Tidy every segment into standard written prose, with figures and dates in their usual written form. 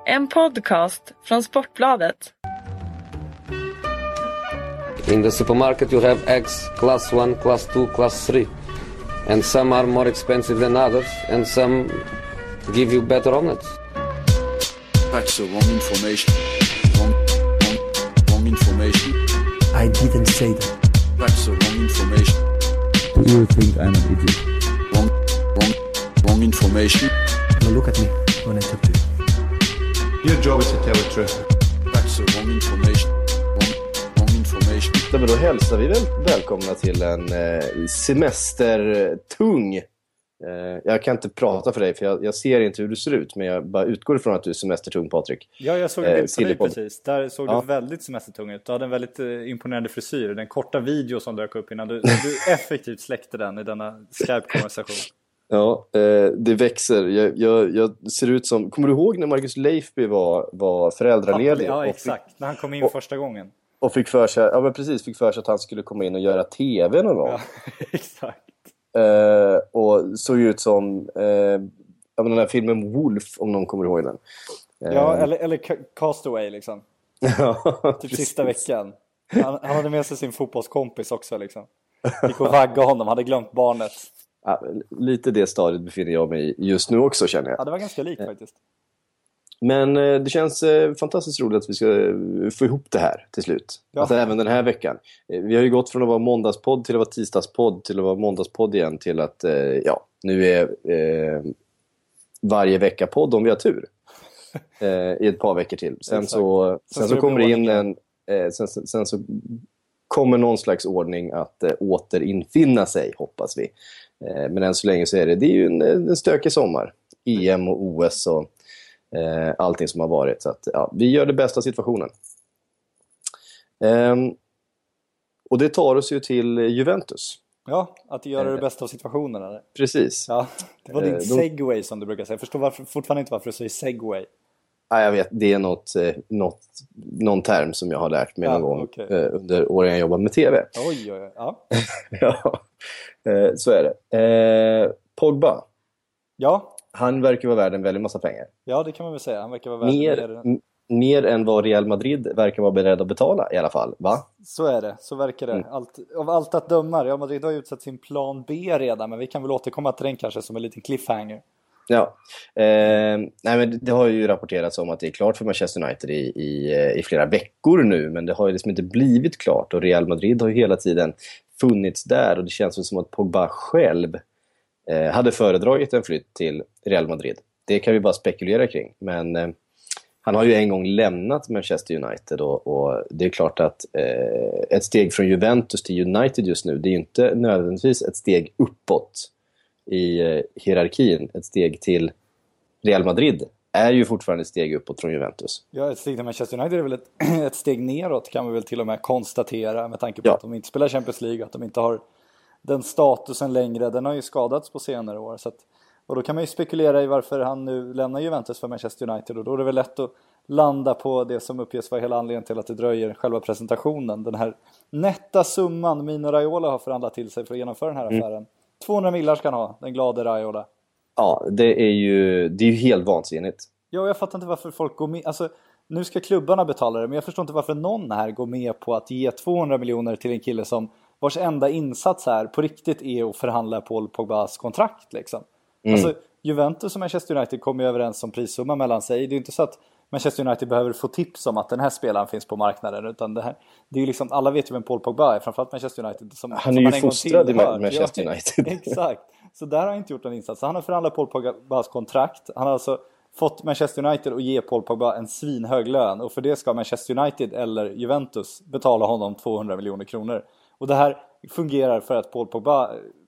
En podcast från Sportbladet. In the supermarket you have eggs class 1, class 2, class 3. And some are more expensive than others, and some give you better omelets. That's the wrong information. Wrong information. I didn't say that. That's the wrong information. Do you think I'm an idiot? Wrong information. Now look at me when I talk to you. Your job is to tell the truth. That's the wrong information. Wrong information. Ja, men då hälsar vi väl välkomna till en semestertung. Jag kan inte prata för dig för jag ser inte hur du ser ut, men jag bara utgår ifrån att du är semestertung, Patrik. Ja, jag såg det på dig precis. Där såg du väldigt semestertung ut. Du hade en väldigt imponerande frisyr. Den korta video som dök upp innan du effektivt släckte den i denna Skype-konversation. Ja, det växer. Jag ser ut som... Kommer du ihåg när Marcus Leifby var föräldraledig? Ja, exakt. När han kom in första gången. Och fick för sig att han skulle komma in och göra tv någon gång. Ja, exakt. Och såg ut som den här filmen Wolf, om någon kommer ihåg den. Ja, eller Castaway liksom. Ja, typ sista veckan. Han hade med sig sin fotbollskompis också liksom. Gick och vagga honom, hade glömt barnet. Ja, lite det stadiet befinner jag mig i just nu också, känner jag. Ja, det var ganska likt faktiskt. Men det känns fantastiskt roligt att vi ska få ihop det här till slut. Ja. Alltså även den här veckan. Vi har ju gått från att vara måndagspodd till att vara tisdagspodd till att vara måndagspodd igen till att nu är varje vecka podd om vi har tur. I ett par veckor till. Sen så kommer det in sen så kommer någon slags ordning att återinfinna sig, hoppas vi. Men än så länge så är det är ju en stökig sommar. EM och OS och allting som har varit. Så att, vi gör det bästa av situationen. Och det tar oss ju till Juventus. Ja, att göra det bästa av situationen. Eller? Precis. Ja, det var din segway som du brukar säga. Jag förstår fortfarande inte varför du säger segway. Ja, jag vet, det är någon term som jag har lärt mig någon gång under åren jag jobbat med tv. Oj. Ja. Ja, så är det. Pogba. Ja. Han verkar vara värd en väldigt massa pengar. Ja, det kan man väl säga. Han verkar vara värd mer än vad Real Madrid verkar vara beredd att betala i alla fall, va? Så är det, så verkar det. Av allt att döma, Real Madrid har ju utsett sin plan B redan, men vi kan väl återkomma till den kanske som en liten cliffhanger. Ja, nej, men det har ju rapporterats om att det är klart för Manchester United i flera veckor nu, men det har ju liksom inte blivit klart, och Real Madrid har ju hela tiden funnits där, och det känns som att Pogba själv hade föredragit en flytt till Real Madrid. Det kan vi bara spekulera kring, men han har ju en gång lämnat Manchester United, och det är klart att ett steg från Juventus till United just nu, det är ju inte nödvändigtvis ett steg uppåt i hierarkin. Ett steg till Real Madrid är ju fortfarande ett steg uppåt från Juventus. Ja, ett steg till Manchester United är väl ett steg neråt, kan vi väl till och med konstatera, med tanke på att de inte spelar Champions League, att de inte har den statusen längre. Den har ju skadats på senare år, så att, och då kan man ju spekulera i varför han nu lämnar Juventus för Manchester United, och då är det väl lätt att landa på det som uppges vara hela anledningen till att det dröjer själva presentationen. Den här nätta summan Mino Raiola har förhandlat till sig för att genomföra den här affären. 200 miljoner ska han ha, den glade Raiola. Ja, det är ju helt vansinnigt. Ja, jag fattar inte varför folk går med. Alltså, nu ska klubbarna betala det, men jag förstår inte varför någon här går med på att ge 200 miljoner till en kille vars enda insats här på riktigt är att förhandla Paul Pogbas kontrakt liksom. Alltså, Juventus och Manchester United kommer överens om prissumma mellan sig. Det är inte så att Manchester United behöver få tips om att den här spelaren finns på marknaden, utan det är ju liksom, alla vet ju vem Paul Pogba är, framförallt Manchester United han är ju fostrad i Manchester United. Exakt, så där har han inte gjort någon insats. Han har förhandlat Paul Pogbas kontrakt. Han har alltså fått Manchester United att ge Paul Pogba en svinhög lön, och för det ska Manchester United eller Juventus betala honom 200 miljoner kronor. Och det här fungerar för att Paul Pogba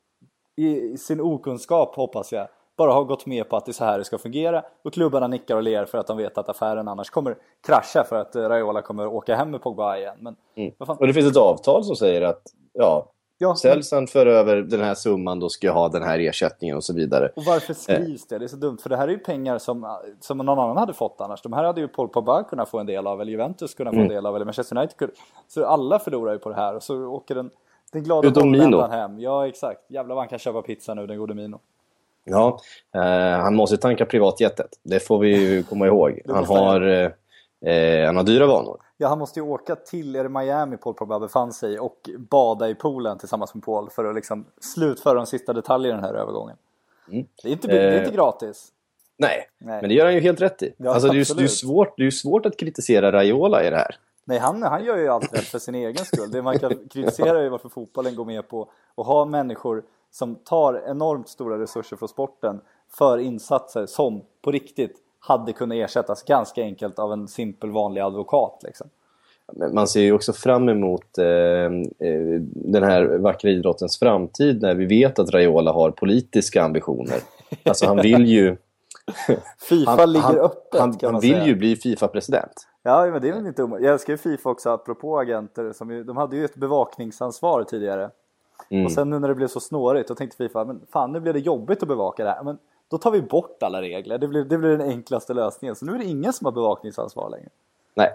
i sin okunskap, hoppas jag, bara har gått med på att det är så här det ska fungera, och klubbarna nickar och ler för att de vet att affären annars kommer krascha, för att Raiola kommer åka hem med Pogba igen. Men, och det finns ett avtal som säger att säljs han för över den här summan, då ska jag ha den här ersättningen och så vidare. Och varför skrivs det? Det är så dumt, för det här är ju pengar som någon annan hade fått annars. De här hade ju Paul Pogba kunnat få en del av, eller Juventus kunnat få en del av, eller Manchester United. Så alla förlorar ju på det här, och så åker den glada bollen hem. Ja, exakt. Jävlar vad han kan köpa pizza nu, den gode Mino. Ja, han måste tanka privatjetet. Det får vi ju komma ihåg. Han har dyra vanor. Ja, han måste ju åka till Miami Paul Pogba befann sig och bada i poolen tillsammans med Paul för att liksom slutföra de sista detaljerna i den här övergången. Det är inte gratis. Nej, men det gör han ju helt rätt i. Ja, alltså, det är ju svårt att kritisera Raiola i det här. Nej, han gör ju allt rätt för sin egen skull. Det man kan kritisera är ju varför fotbollen går med på att ha människor som tar enormt stora resurser från sporten för insatser som på riktigt hade kunnat ersättas ganska enkelt av en simpel vanlig advokat liksom. Man ser ju också fram emot den här vackra idrottens framtid när vi vet att Raiola har politiska ambitioner. Alltså han vill ju FIFA ligger öppet kan man säga. Han vill ju bli FIFA-president. Ja, men det är väl inte omöjligt. Jag älskar ju FIFA också apropå agenter. De hade ju ett bevakningsansvar tidigare. Och sen nu när det blev så snårigt då tänkte FIFA, men fan nu blir det jobbigt att bevaka det här. Men då tar vi bort alla regler. Det blir den enklaste lösningen. Så nu är det ingen som har bevakningsansvar längre. Nej.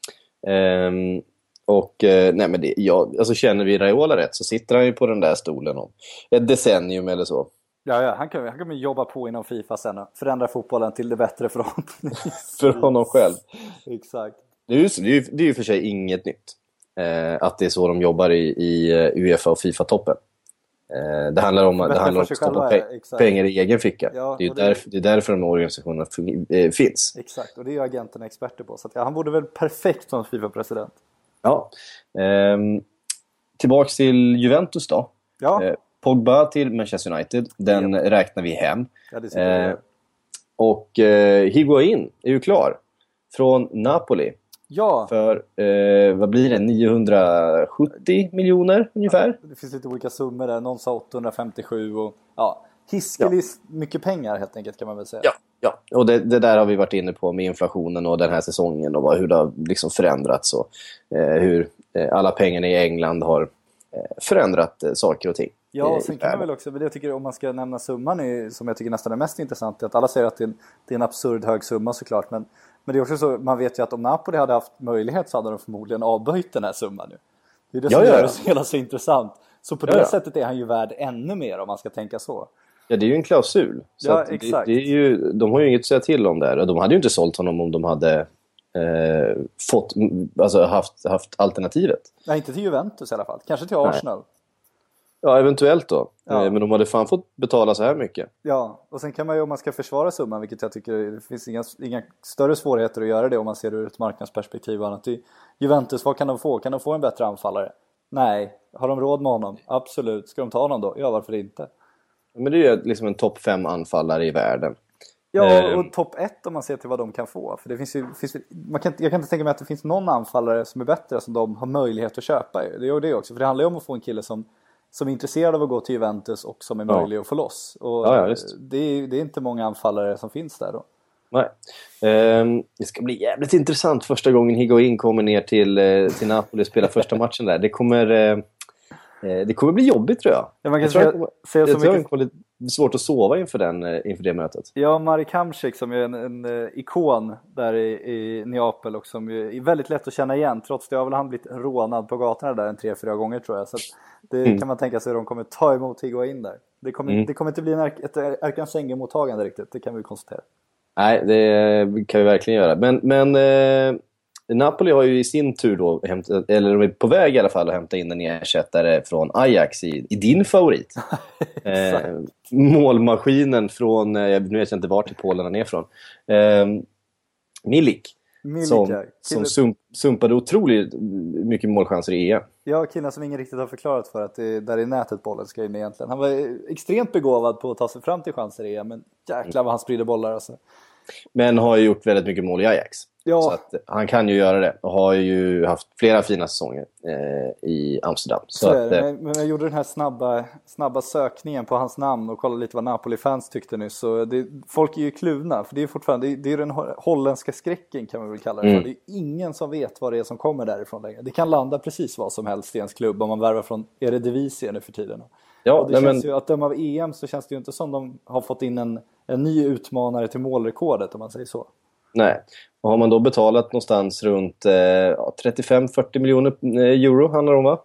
Nej men alltså känner vi Raiola rätt så sitter han ju på den där stolen om ett decennium eller så. Ja, han kan jobba på inom FIFA sen och förändra fotbollen till det bättre för honom. För honom själv. Exakt. Det är ju för sig inget nytt. Att det är så de jobbar i UEFA och FIFA-toppen. Det handlar om att stoppa pengar i egen ficka. Ja, det är därför de organisationerna finns. Exakt, och det är ju agenterna experter på. Så att, han borde väl perfekt som FIFA-president. Ja. Tillbaks till Juventus då. Ja. Pogba till Manchester United. Den räknar vi hem. Ja, det och Higuain är ju klar. Från Napoli. Ja. För, vad blir det? 970 miljoner ungefär? Det finns lite olika summor där. Någon sa 857 och hiskeligt mycket pengar helt enkelt kan man väl säga. Ja. Och det där har vi varit inne på med inflationen och den här säsongen och hur det har liksom förändrats och hur alla pengarna i England har förändrat saker och ting. Ja, och sen kan man väl också, jag tycker om man ska nämna summan som jag tycker nästan är mest intressant, är att alla säger att det är en absurd hög summa såklart, men det är också så, man vet ju att om Napoli hade haft möjlighet så hade de förmodligen avböjt den här summan nu. Det är det som gör det så hela så intressant. Så på det sättet är han ju värd ännu mer om man ska tänka så. Ja, det är ju en klausul. Så exakt. Det är ju, de har ju inget att säga till om där. De hade ju inte sålt honom om de hade haft alternativet. Nej, inte till Juventus i alla fall. Kanske till Arsenal. Nej. Ja, eventuellt då. Ja. Men de hade fan fått betala så här mycket. Ja, och sen kan man ju om man ska försvara summan, vilket jag tycker det finns inga större svårigheter att göra det om man ser det ur ett marknadsperspektiv och annat. Juventus, vad kan de få? Kan de få en bättre anfallare? Nej. Har de råd med honom? Absolut. Ska de ta honom då? Ja, varför inte? Men det är ju liksom en topp 5 anfallare i världen. Ja, och topp 1 om man ser till vad de kan få. För det jag kan inte tänka mig att det finns någon anfallare som är bättre som de har möjlighet att köpa. Det gör det också. För det handlar ju om att få en kille som är intresserad av att gå till Juventus och som är möjlig att få loss. Och det är inte många anfallare som finns där då. Nej. Det ska bli jävligt intressant första gången Higuain kommer ner till Napoli och spelar första matchen där. Det kommer bli jobbigt tror jag. Ja, man kan jag tror det kommer bli svårt att sova inför det mötet. Ja, Marek Hamšík som är en ikon där i Neapel och som är väldigt lätt att känna igen. Trots det har väl han blivit rånad på gatorna där 3-4 gånger tror jag. Så det kan man tänka sig att de kommer ta emot Higuain där. Det kommer inte bli ett Erkan Senge-mottagande riktigt, det kan vi konstatera. Nej, det kan vi verkligen göra. Men Napoli har ju i sin tur då eller de är på väg i alla fall att hämta in en ersättare från Ajax i din favorit. Målmaskinen från, nu vet jag inte vart i Polen han är från. Milik som sumpade otroligt mycket målchanser i EM. Ja, killen som ingen riktigt har förklarat för att det där i nätet bollen ska in egentligen. Han var extremt begåvad på att ta sig fram till chanser i EM, men jäklar vad han sprider bollar alltså. Men har ju gjort väldigt mycket mål i Ajax. Ja. Så att han kan ju göra det. Och har ju haft flera fina säsonger i Amsterdam. Så att, men jag gjorde den här snabba sökningen på hans namn och kollade lite vad Napoli-fans tyckte nu. Så folk är ju kluvna. För det är fortfarande det är den holländska skräcken kan man väl kalla det för. Det är ingen som vet vad det är som kommer därifrån längre. Det kan landa precis vad som helst i ens klubb om man värvar från Eredivisie nu för tiden. Ja, och det känns ju, att döma av EM så känns det ju inte som de har fått in en ny utmanare till målrekordet om man säger så. Nej, och har man då betalat någonstans runt 35-40 miljoner euro handlar det om va?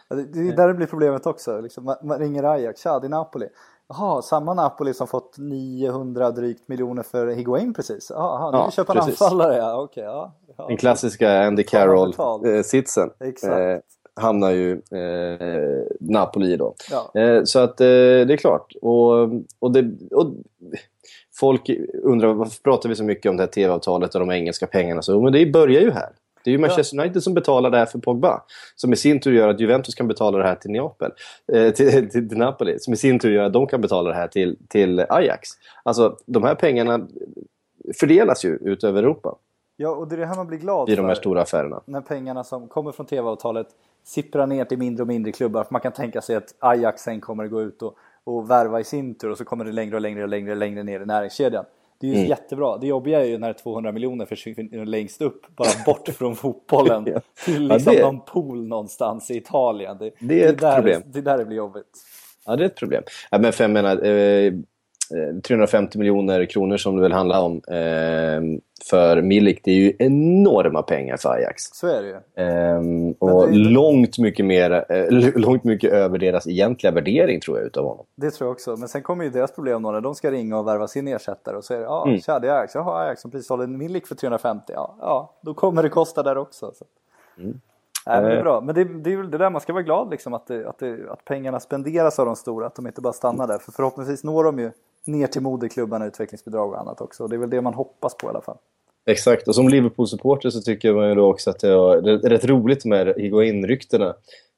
Det är där det blir problemet också. Liksom, man ringer Ajax, det är Napoli. Jaha, samma Napoli som fått 900 drygt miljoner för Higuain precis. Jaha, nu vill köpa en anfallare. Ja, okej, ja. Den klassiska Andy Carroll-sitsen. Exakt. Hamnar ju Napoli då. Ja. Så att det är klart. Och folk undrar varför pratar vi så mycket om det här tv-avtalet och de engelska pengarna. Så, men det börjar ju här. Det är ju Manchester United som betalar det här för Pogba. Som i sin tur gör att Juventus kan betala det här till Neapel. Till Napoli. Som i sin tur gör att de kan betala det här till Ajax. Alltså de här pengarna fördelas ju ut över Europa. Ja, och det är det här man blir glad i de här stora affärerna. När pengarna som kommer från tv-avtalet sipprar ner till mindre och mindre klubbar. För man kan tänka sig att Ajax sen kommer att gå ut och värva i sin tur. Och så kommer det längre och längre ner i näringskedjan. Det är ju jättebra. Det jobbiga är ju när 200 miljoner försvinner längst upp. Bara bort från fotbollen. Till liksom någon pool någonstans i Italien. Det är ett problem. Det är där det blir jobbigt. Ja, det är ett problem. Ja, men för jag menar... 350 miljoner kronor som det väl handlar om för Milik, det är ju enorma pengar för Ajax. Så är det ju. Och långt mycket över deras egentliga värdering tror jag utav honom. Det tror jag också, men sen kommer ju deras problem när de ska ringa och värva sin ersättare och säger tja, det är Ajax. Jaha, Ajax som precis håller en Milik för 350. Ja, då kommer det kosta där också. Så. Nej, men det är bra. Men det är ju det där man ska vara glad liksom, att pengarna spenderas av de stora, att de inte bara stannar där. För förhoppningsvis når de ju ner till moderklubbarna, utvecklingsbidrag och annat också. Och det är väl det man hoppas på i alla fall. Exakt, och som Liverpool-supporter så tycker man ju då också att det är rätt roligt med Higuain-ryktena.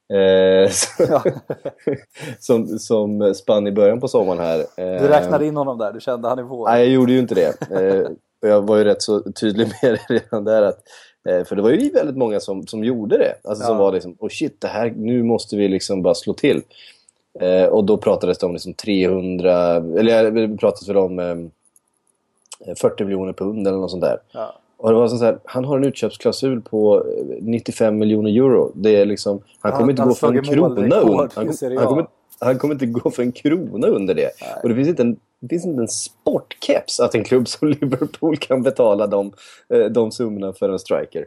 Som spann i början på sommaren här. Du räknade in honom där, du kände han i vår. Nej, jag gjorde ju inte det. Jag var ju rätt så tydlig med det redan där att för det var ju väldigt många som gjorde det. Alltså som var liksom, shit, det här, nu måste vi liksom bara slå till. Och då pratades det om liksom 300, eller det pratades väl om 40 miljoner pund eller något sånt där. Ja. Och det var så här, han har en utköpsklausul på 95 miljoner euro. Det är liksom, han kommer inte gå för en krona under. Han kommer inte gå för en krona under det. Nej. Och det finns inte en sportkeps att en klubb som Liverpool kan betala de summorna för en striker.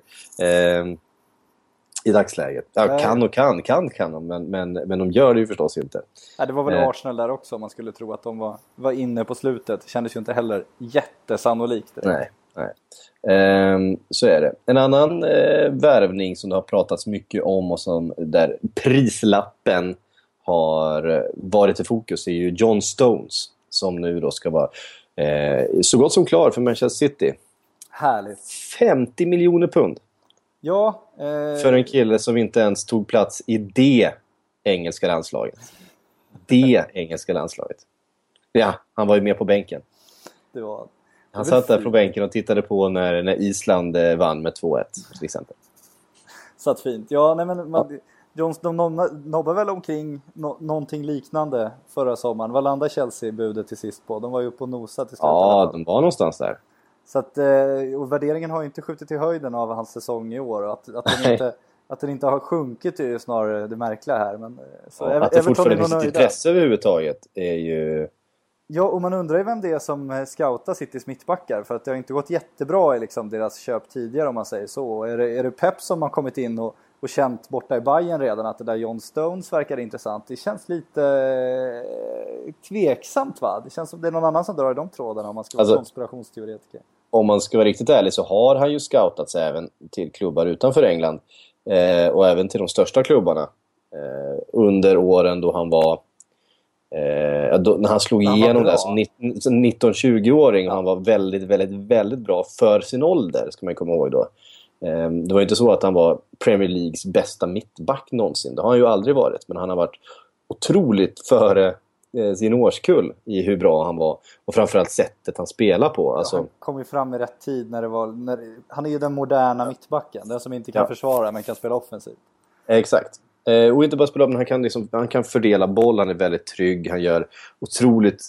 I dagsläget. Ja, kan de, men de gör det ju förstås inte. Ja, det var väl Arsenal där också, om man skulle tro att de var inne på slutet. Det kändes ju inte heller jättesannolikt. Nej. Så är det. En annan värvning som det har pratats mycket om och som där prislappen har varit i fokus är ju John Stones, som nu då ska vara så gott som klar för Manchester City. Härligt. 50 miljoner pund. Ja, för en kille som inte ens tog plats i det engelska landslaget. Ja, han var ju med på bänken. Han satt där på bänken och tittade på när Island vann med 2-1 till exempel. Satt fint. Ja, nej men de nobbar väl omkring någonting liknande förra sommaren. Vad landade Chelsea-budet till sist på? De var ju på nosa till slut. Ja, de var någonstans där. Så att, och värderingen har ju inte skjutit i höjden av hans säsong i år. Att den inte har sjunkit är ju snarare det märkliga här. Men, så att det fortfarande finns ett intresse överhuvudtaget är ju... Ja, och man undrar ju vem det är som scoutar Citys mittbackar. För att det har inte gått jättebra i liksom deras köp tidigare, om man säger så. Är det Pep som har kommit in och känt borta i Bayern redan att det där John Stones verkar intressant? Det känns lite tveksamt, va? Det känns som det är någon annan som drar i de trådarna, om man ska vara konspirationsteoretiker. Om man ska vara riktigt ärlig så har han ju scoutats även till klubbar utanför England. Och även till de största klubbarna. Under åren då han var... när han slog igenom där som 19-20-åring. Han var väldigt, väldigt, väldigt bra för sin ålder, ska man komma ihåg då. Det var inte så att han var Premier Leagues bästa mittback någonsin. Det har han ju aldrig varit. Men han har varit otroligt före sin årskull i hur bra han var. Och framförallt sättet han spelar på. Alltså... Han kom ju fram i rätt tid när det var... Han är ju den moderna mittbacken. Den som inte kan försvara men kan spela offensivt. Exakt. Och inte bara spela, men han kan fördela boll. Han är väldigt trygg. Han gör otroligt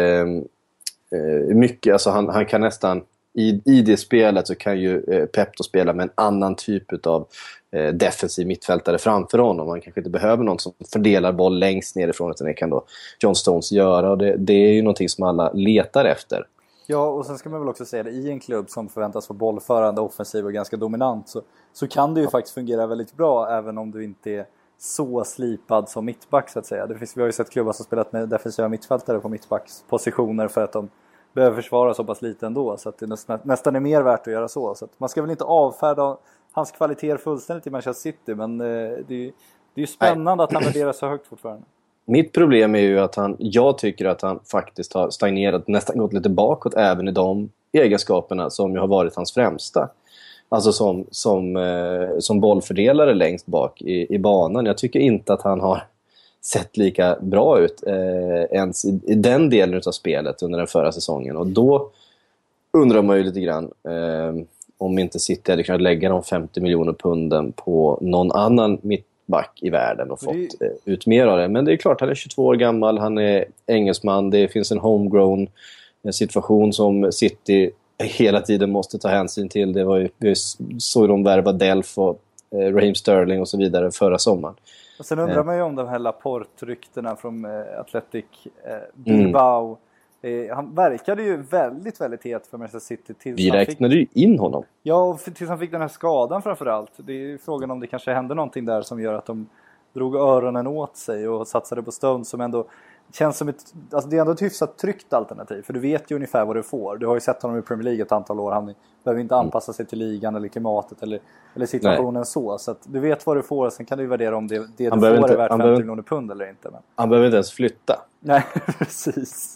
mycket. Alltså han kan nästan... I det spelet så kan ju Pep då spela med en annan typ av defensiv mittfältare framför honom. Man kanske inte behöver någon som fördelar boll längst nerifrån, utan det kan då John Stones göra. Och det är ju någonting som alla letar efter. Ja, och sen ska man väl också säga det, i en klubb som förväntas vara bollförande, offensiv och ganska dominant så kan det ju faktiskt fungera väldigt bra, även om du inte är så slipad som mittback så att säga. Vi har ju sett klubbar som spelat med defensiva mittfältare på mittbackspositioner för att de behöver försvara så pass lite ändå, så att det nästan är mer värt att göra så att man ska väl inte avfärda hans kvaliteter fullständigt i Manchester City, men det är ju spännande att han värderas så högt fortfarande. Mitt problem är ju att jag tycker att han faktiskt har stagnerat, nästan gått lite bakåt även i de egenskaperna som ju har varit hans främsta. Alltså som bollfördelare längst bak i banan. Jag tycker inte att han har sett lika bra ut ens i den delen av spelet under den förra säsongen. Och då undrar man ju lite grann om inte City hade kunnat lägga de 50 miljoner punden på någon annan mittback i världen och fått ut mer av det. Men det är klart, han är 22 år gammal, han är engelsman, det finns en homegrown situation som City hela tiden måste ta hänsyn till. Det var ju så de värvade Delf och Raheem Sterling och så vidare förra sommaren. Och sen undrar man ju om de här Laporte-ryktena från Athletic Bilbao. Han verkade ju väldigt, väldigt het för Manchester City. Vi räknade ju in honom. Ja, och tills han fick den här skadan framförallt. Det är ju frågan om det kanske hände någonting där som gör att de drog öronen åt sig och satsade på Stones som ändå känns som alltså det är ändå ett hyfsat tryggt alternativ. För du vet ju ungefär vad du får. Du har ju sett honom i Premier League ett antal år. Han behöver inte anpassa sig till ligan eller klimatet eller situationen så att du vet vad du får. Sen kan du ju värdera om det du får är värt 50 miljoner pund eller inte. Men. Han behöver inte ens flytta. Nej, precis.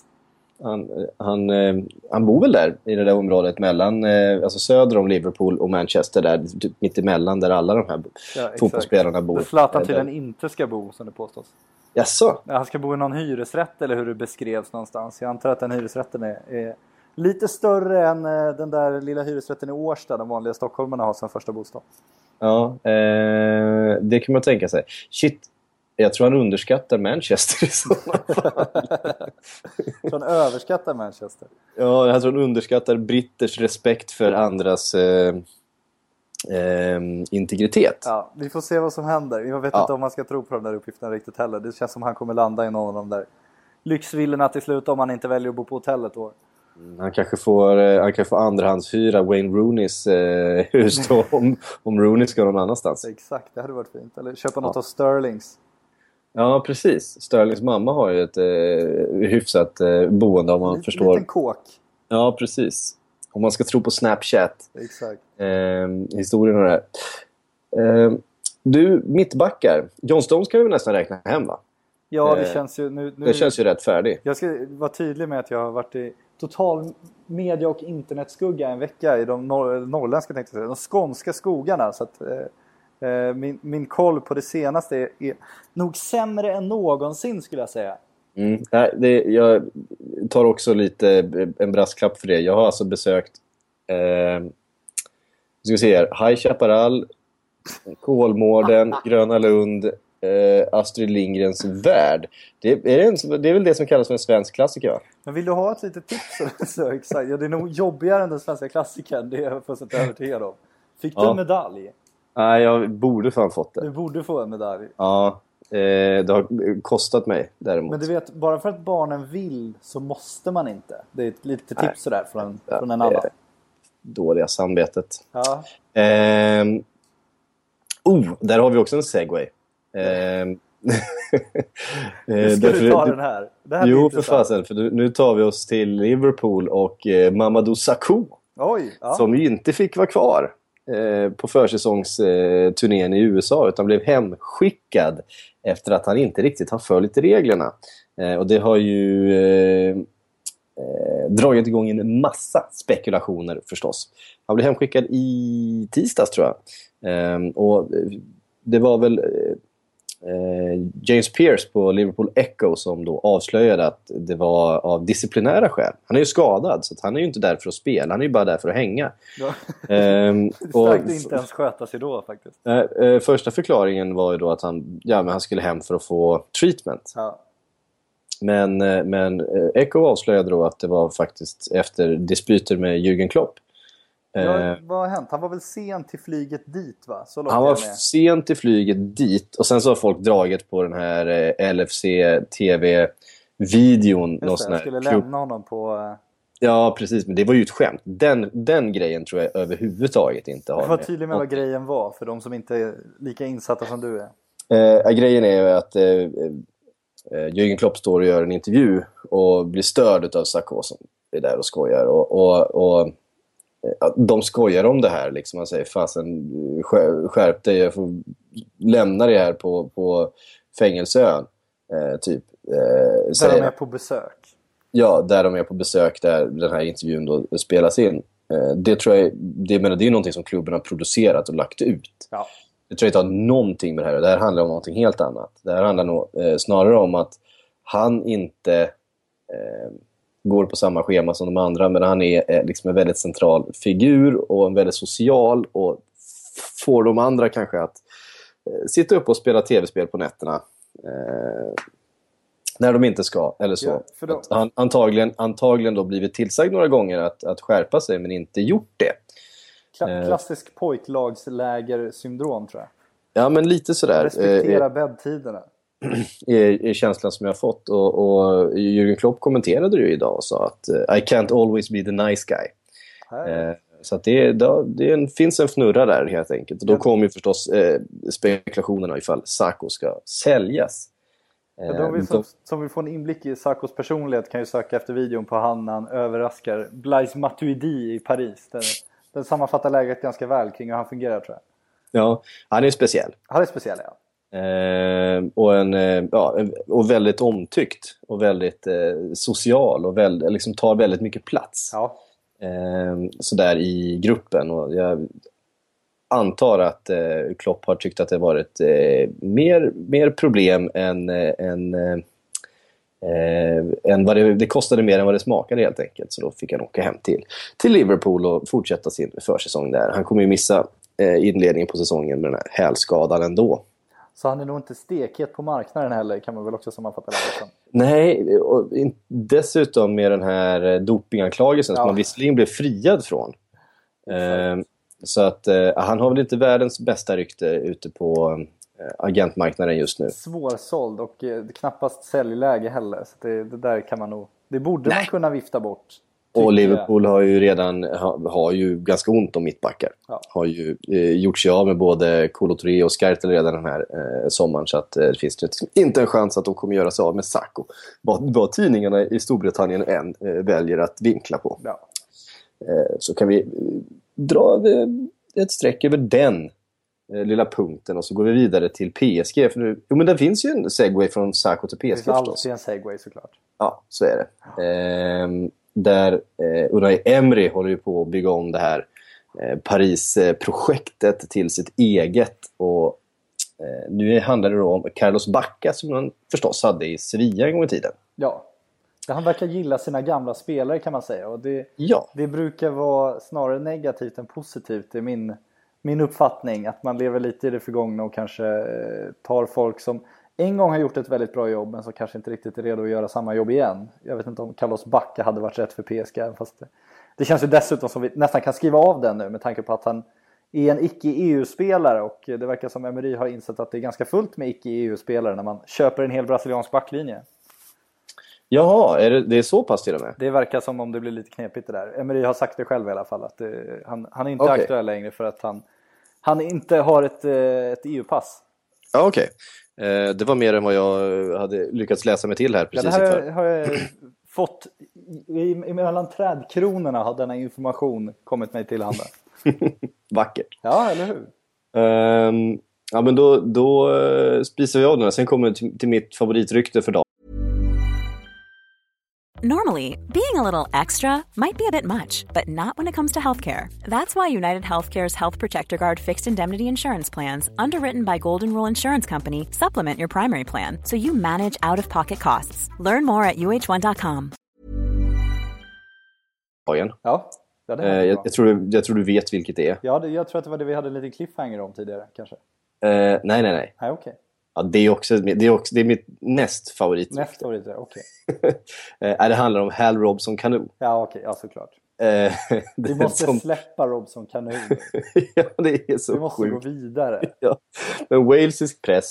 Han bor väl där i det där området mellan alltså söder om Liverpool och Manchester där typ mitt emellan där alla de här fotbollsspelarna bor. Det Zlatan tydligen inte ska bo som det påstås. Jaså? Ja, han ska bo i någon hyresrätt eller hur det beskrevs någonstans. Jag antar att den hyresrätten är lite större än den där lilla hyresrätten i Årsta de vanliga stockholmarna har som första bostad. Ja, det kan man tänka sig. Shit, jag tror han underskattar Manchester i sådana fall. Han överskattar Manchester. Ja, jag tror han underskattar britters respekt för andras integritet. Ja, vi får se vad som händer. Jag vet inte om man ska tro på de där uppgifterna riktigt heller. Det känns som han kommer landa i någon av de där lyxvillorna till slut om han inte väljer att bo på hotellet då. Han kanske får andrahandshyra Wayne Rooneys hus då, om Rooney ska någon annanstans. Exakt, det hade varit fint. Eller köpa något av Sterlings. Ja, precis. Sterlings mamma har ju ett hyfsat boende om man förstår. En liten kåk. Ja, precis. Om man ska tro på Snapchat. Exakt. Historien och det här. Du, mittbackar. John Stones kan vi nästan räkna hem, va? Ja, det känns ju... Nu, det känns ju rätt färdig. Jag ska vara tydlig med att jag har varit i total media- och internetskugga en vecka i de norrländska, tänkte jag säga, de skånska skogarna. Så att min koll på det senaste är nog sämre än någonsin, skulle jag säga. Jag tar också lite en brasklapp för det. Jag har alltså besökt ska vi se här, High Chaparral, Kolmården, Gröna Lund, Astrid Lindgrens värld. Det är väl det som kallas för en svensk klassiker, va? Men vill du ha ett litet tips? Så exakt. Ja, det är nog jobbigare än den svenska klassikern. Det är jag för att övertygad om. Fick du en medalj? Nej, jag borde fan fått det. Du borde få en medalj. Ja, det har kostat mig däremot. Men du vet, bara för att barnen vill så måste man inte. Det är ett litet tips sådär från en annan. Dåliga samvetet. Ja. Där har vi också en segway. Ska du ta den här? Jo, för fasen. För nu tar vi oss till Liverpool och Mamadou Sakho. Oj, ja. Som ju inte fick vara kvar på försäsongsturnén i USA utan blev hemskickad efter att han inte riktigt har följt reglerna. Och det har ju dragit igång en massa spekulationer förstås. Han blev hemskickad i tisdags, tror jag. Och det var väl James Pearce på Liverpool Echo som då avslöjade att det var av disciplinära skäl. Han är ju skadad, så att han är ju inte där för att spela. Han är ju bara där för att hänga. Ja. Och inte ens sköta sig då faktiskt. Första förklaringen var ju då att han skulle hem för att få treatment. Ja. Men Echo avslöjade då att det var faktiskt efter dispyter med Jürgen Klopp. Ja, vad har hänt? Han var väl sent till flyget dit, va? Så han var sent till flyget dit. Och sen så har folk dragit på den här LFC-TV-videon. Jag skulle lämna honom på... Ja, precis. Men det var ju ett skämt. Den grejen tror jag överhuvudtaget inte har. Jag var tydlig med vad grejen var för de som inte är lika insatta som du är. Grejen är ju att Jürgen Klopp står och gör en intervju och blir störd av Sakho som är där och skojar. Och de skojar om det här. Liksom. Man säger, fasen, skärp dig, jag får lämna det här på fängelseön. Typ. Där de är på besök. Ja, där de är på besök, där den här intervjun då spelas in. Det tror jag, det är någonting som klubben har producerat och lagt ut. Ja. Jag tror inte har någonting med det här. Det här handlar om någonting helt annat. Det här handlar nog snarare om att han inte går på samma schema som de andra, men han är liksom en väldigt central figur och en väldigt social, och får de andra kanske att sitta upp och spela tv-spel på nätterna när de inte ska, eller så. Ja, han antagligen då blivit tillsagd några gånger att skärpa sig, men inte gjort det. Klassisk pojklagsläger-syndrom, tror jag. Ja, men lite sådär. Respektera bäddtiderna. Är känslan som jag har fått. Och Jürgen Klopp kommenterade det ju idag och sa att I can't always be the nice guy. Så att det finns en fnurra där helt enkelt. Och då kommer ju förstås spekulationerna ifall Sakho ska säljas. Som vi får en inblick i Sakhos personlighet kan ju söka efter videon på han överraskar Blaise Matuidi i Paris. Den sammanfattar läget ganska väl kring hur han fungerar, tror jag. Ja, han är speciell. Han är speciell, ja. Och väldigt omtyckt och väldigt social och liksom tar väldigt mycket plats. Ja. Så där i gruppen, och jag antar att Klopp har tyckt att det varit mer problem än vad det kostade, mer än vad det smakade helt enkelt. Så då fick han åka hem till Liverpool och fortsätta sin försäsong där. Han kommer ju missa inledningen på säsongen med den här hälskadan ändå. Så han är nog inte stekhet på marknaden heller, kan man väl också sammanfatta det som. Nej, och dessutom med den här dopinganklagelsen som han visserligen blev friad från. Så att han har väl inte världens bästa rykte ute på agentmarknaden just nu. Svårsåld och knappast säljläge heller. Så det där kan man nog... Det borde man kunna vifta bort. Och Liverpool har ju redan har ju ganska ont om mittbackar. Ja. Har ju gjort sig av med både Kolo Touré och Skrtel redan den här sommaren. Så att det finns inte en chans att de kommer göra sig av med Sakho. Vad tidningarna i Storbritannien än väljer att vinkla på. Ja. Så kan vi dra ett streck över den lilla punkten och så går vi vidare till PSG. För nu, men det finns ju en segway från Sakho till PSG. Det finns alltid en segway, såklart. Ja, så är det. Där Unai Emery håller ju på att bygga om det här Paris-projektet till sitt eget, och nu handlar det då om Carlos Bacca som han förstås hade i Sevilla en gång i tiden. Ja, han verkar gilla sina gamla spelare, kan man säga, och det brukar vara snarare negativt än positivt. Det är min uppfattning, att man lever lite i det förgångna och kanske tar folk som en gång har gjort ett väldigt bra jobb men så kanske inte riktigt är redo att göra samma jobb igen. Jag vet inte om Carlos Bacca hade varit rätt för PSG, fast det känns ju dessutom som vi nästan kan skriva av den nu med tanke på att han är en icke-EU-spelare, och det verkar som Emery har insett att det är ganska fullt med icke-EU-spelare när man köper en hel brasiliansk backlinje. Jaha, det är så pass till och med? Det verkar som om det blir lite knepigt det där. Emery har sagt det själv i alla fall, att han är inte aktuell längre för att han inte har ett EU-pass. Ja, okej. Det var mer än vad jag hade lyckats läsa mig till här precis. Ja, det här har jag fått mellan trädkronorna, har denna information kommit mig till handa. Vackert. Ja, eller hur? Ja, men då spisar vi av den. Sen kommer vi till mitt favoritrykte för dagen. Normally, being a little extra might be a bit much, but not when it comes to healthcare. That's why United Healthcare's Health Protector Guard fixed indemnity insurance plans, underwritten by Golden Rule Insurance Company, supplement your primary plan so you manage out-of-pocket costs. Learn more at uh1.com. Ja, jag tror du vet vilket det är. Ja, jag tror att det var det vi hade en liten cliffhanger om tidigare, kanske. Nej. Nej, okej. Ja, det är mitt näst favorit. Näst favorit, okej. Det handlar om Hal Robson Kanu. Ja, okej, ja, såklart. Vi måste släppa Robson Kanu. Ja, det är så sjukt. Vi måste gå vidare. Ja. Men walesisk press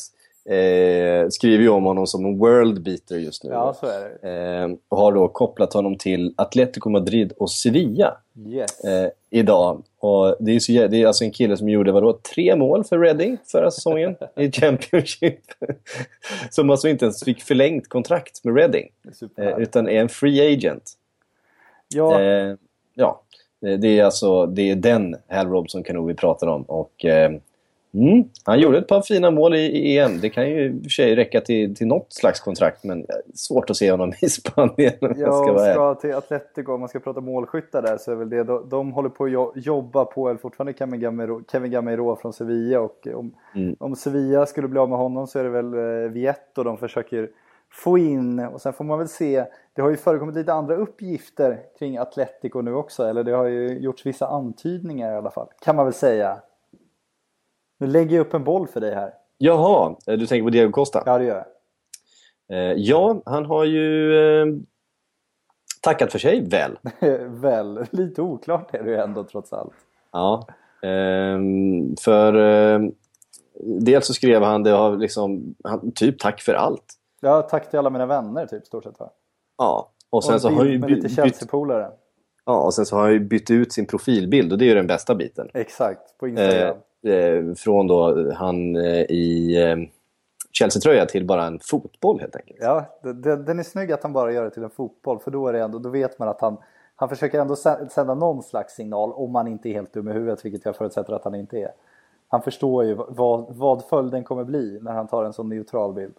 skriver ju om honom som en world beater just nu. Ja, så är det. Och har då kopplat honom till Atletico Madrid och Sevilla idag. Och det är alltså en kille som gjorde 3 mål för Reading förra säsongen i Championship. Som alltså inte ens fick förlängt kontrakt med Reading. Utan är en free agent. Ja. Det är den Hal Robson-Kanu vi pratar om. Och han gjorde ett par fina mål i EM. Det kan ju i och för sig räcka till något slags kontrakt, men svårt att se honom i Spanien. Ska till Atletico, om man ska prata målskyttar där, så är väl det de håller på att jobba på, eller fortfarande Kevin Gamero från Sevilla, och om Sevilla skulle bli av med honom så är det väl Vietto de försöker få in, och sen får man väl se. Det har ju förekommit lite andra uppgifter kring Atletico nu också, eller det har ju gjorts vissa antydningar i alla fall, kan man väl säga. Nu lägger jag upp en boll för dig här. Jaha, du tänker på Diego Costa? Ja, det gör jag. Ja, han har ju tackat för sig väl. Väl, lite oklart är det ju ändå trots allt. Ja, för dels så skrev han, det har liksom typ tack för allt. Ja, tack till alla mina vänner typ, stort sett va? Ja, och sen så har ju lite Chelsea-polare. Ja, och sen så har han ju bytt ut sin profilbild, och det är ju den bästa biten. Exakt, på Instagram. Från då han i Chelsea-tröja till bara en fotboll helt enkelt. Ja, den är snygg att han bara gör det till en fotboll, för då är det ändå, då vet man att han försöker ändå sända någon slags signal, om han inte är helt dum i huvudet, vilket jag förutsätter att han inte är. Han förstår ju vad följden kommer bli när han tar en sån neutral bild.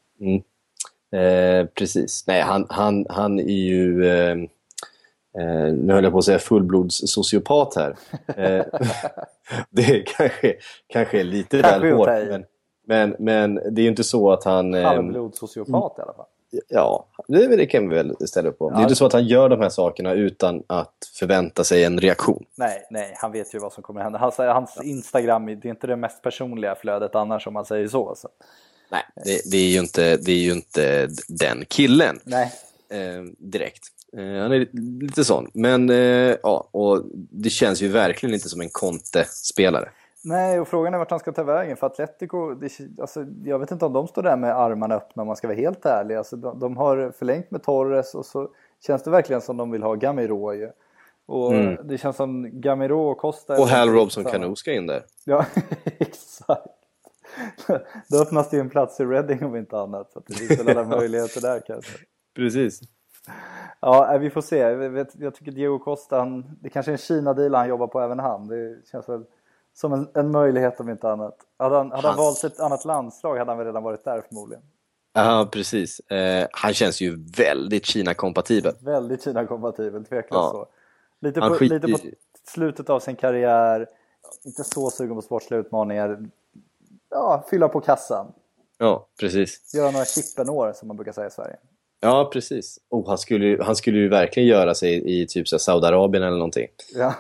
Precis. Nej, han är ju nu höll jag på att säga fullblods sociopat här. Det är kanske lite väl hårt, men det är ju inte så att han halvblods sociopat i alla fall. Ja, det kan vi väl ställa upp på. Det är inte så att han gör de här sakerna utan att förvänta sig en reaktion. Nej, han vet ju vad som kommer hända. Hans Instagram, det är inte det mest personliga flödet annars, om man säger så. Nej, det är ju inte den killen. Nej. Direkt. Han är lite sån. Men ja, och det känns ju verkligen inte som en Conte-spelare. Nej, och frågan är vart han ska ta vägen. För Atletico, alltså, jag vet inte om de står där med armarna öppna, om man ska vara helt ärlig. Alltså, de har förlängt med Torres, och så känns det verkligen som de vill ha Gamero ju. Och det känns som Gamero och Costa. Och Hal Robson-Kanu ska in där. Ja, exakt. Då öppnas det ju en plats i Reading om inte annat. Så att det finns väl alla möjligheter där kanske. Precis. Ja, vi får se. Jag tycker Diego Costa, det kanske är en Kina-deal han jobbar på även han. Det känns väl som en möjlighet om inte annat. Hade han valt ett annat landslag hade han väl redan varit där förmodligen. Ja, precis. Han känns ju väldigt Kina-kompatibel. Väldigt Kina-kompatibel, tveklöst så. Lite på slutet av sin karriär. Inte så sugen på sportsliga utmaningar. Ja, fylla på kassan. Ja, precis. Göra några chippenår som man brukar säga i Sverige. Ja, precis. Han skulle ju verkligen göra sig i typ så Saudiarabien eller någonting. Ja.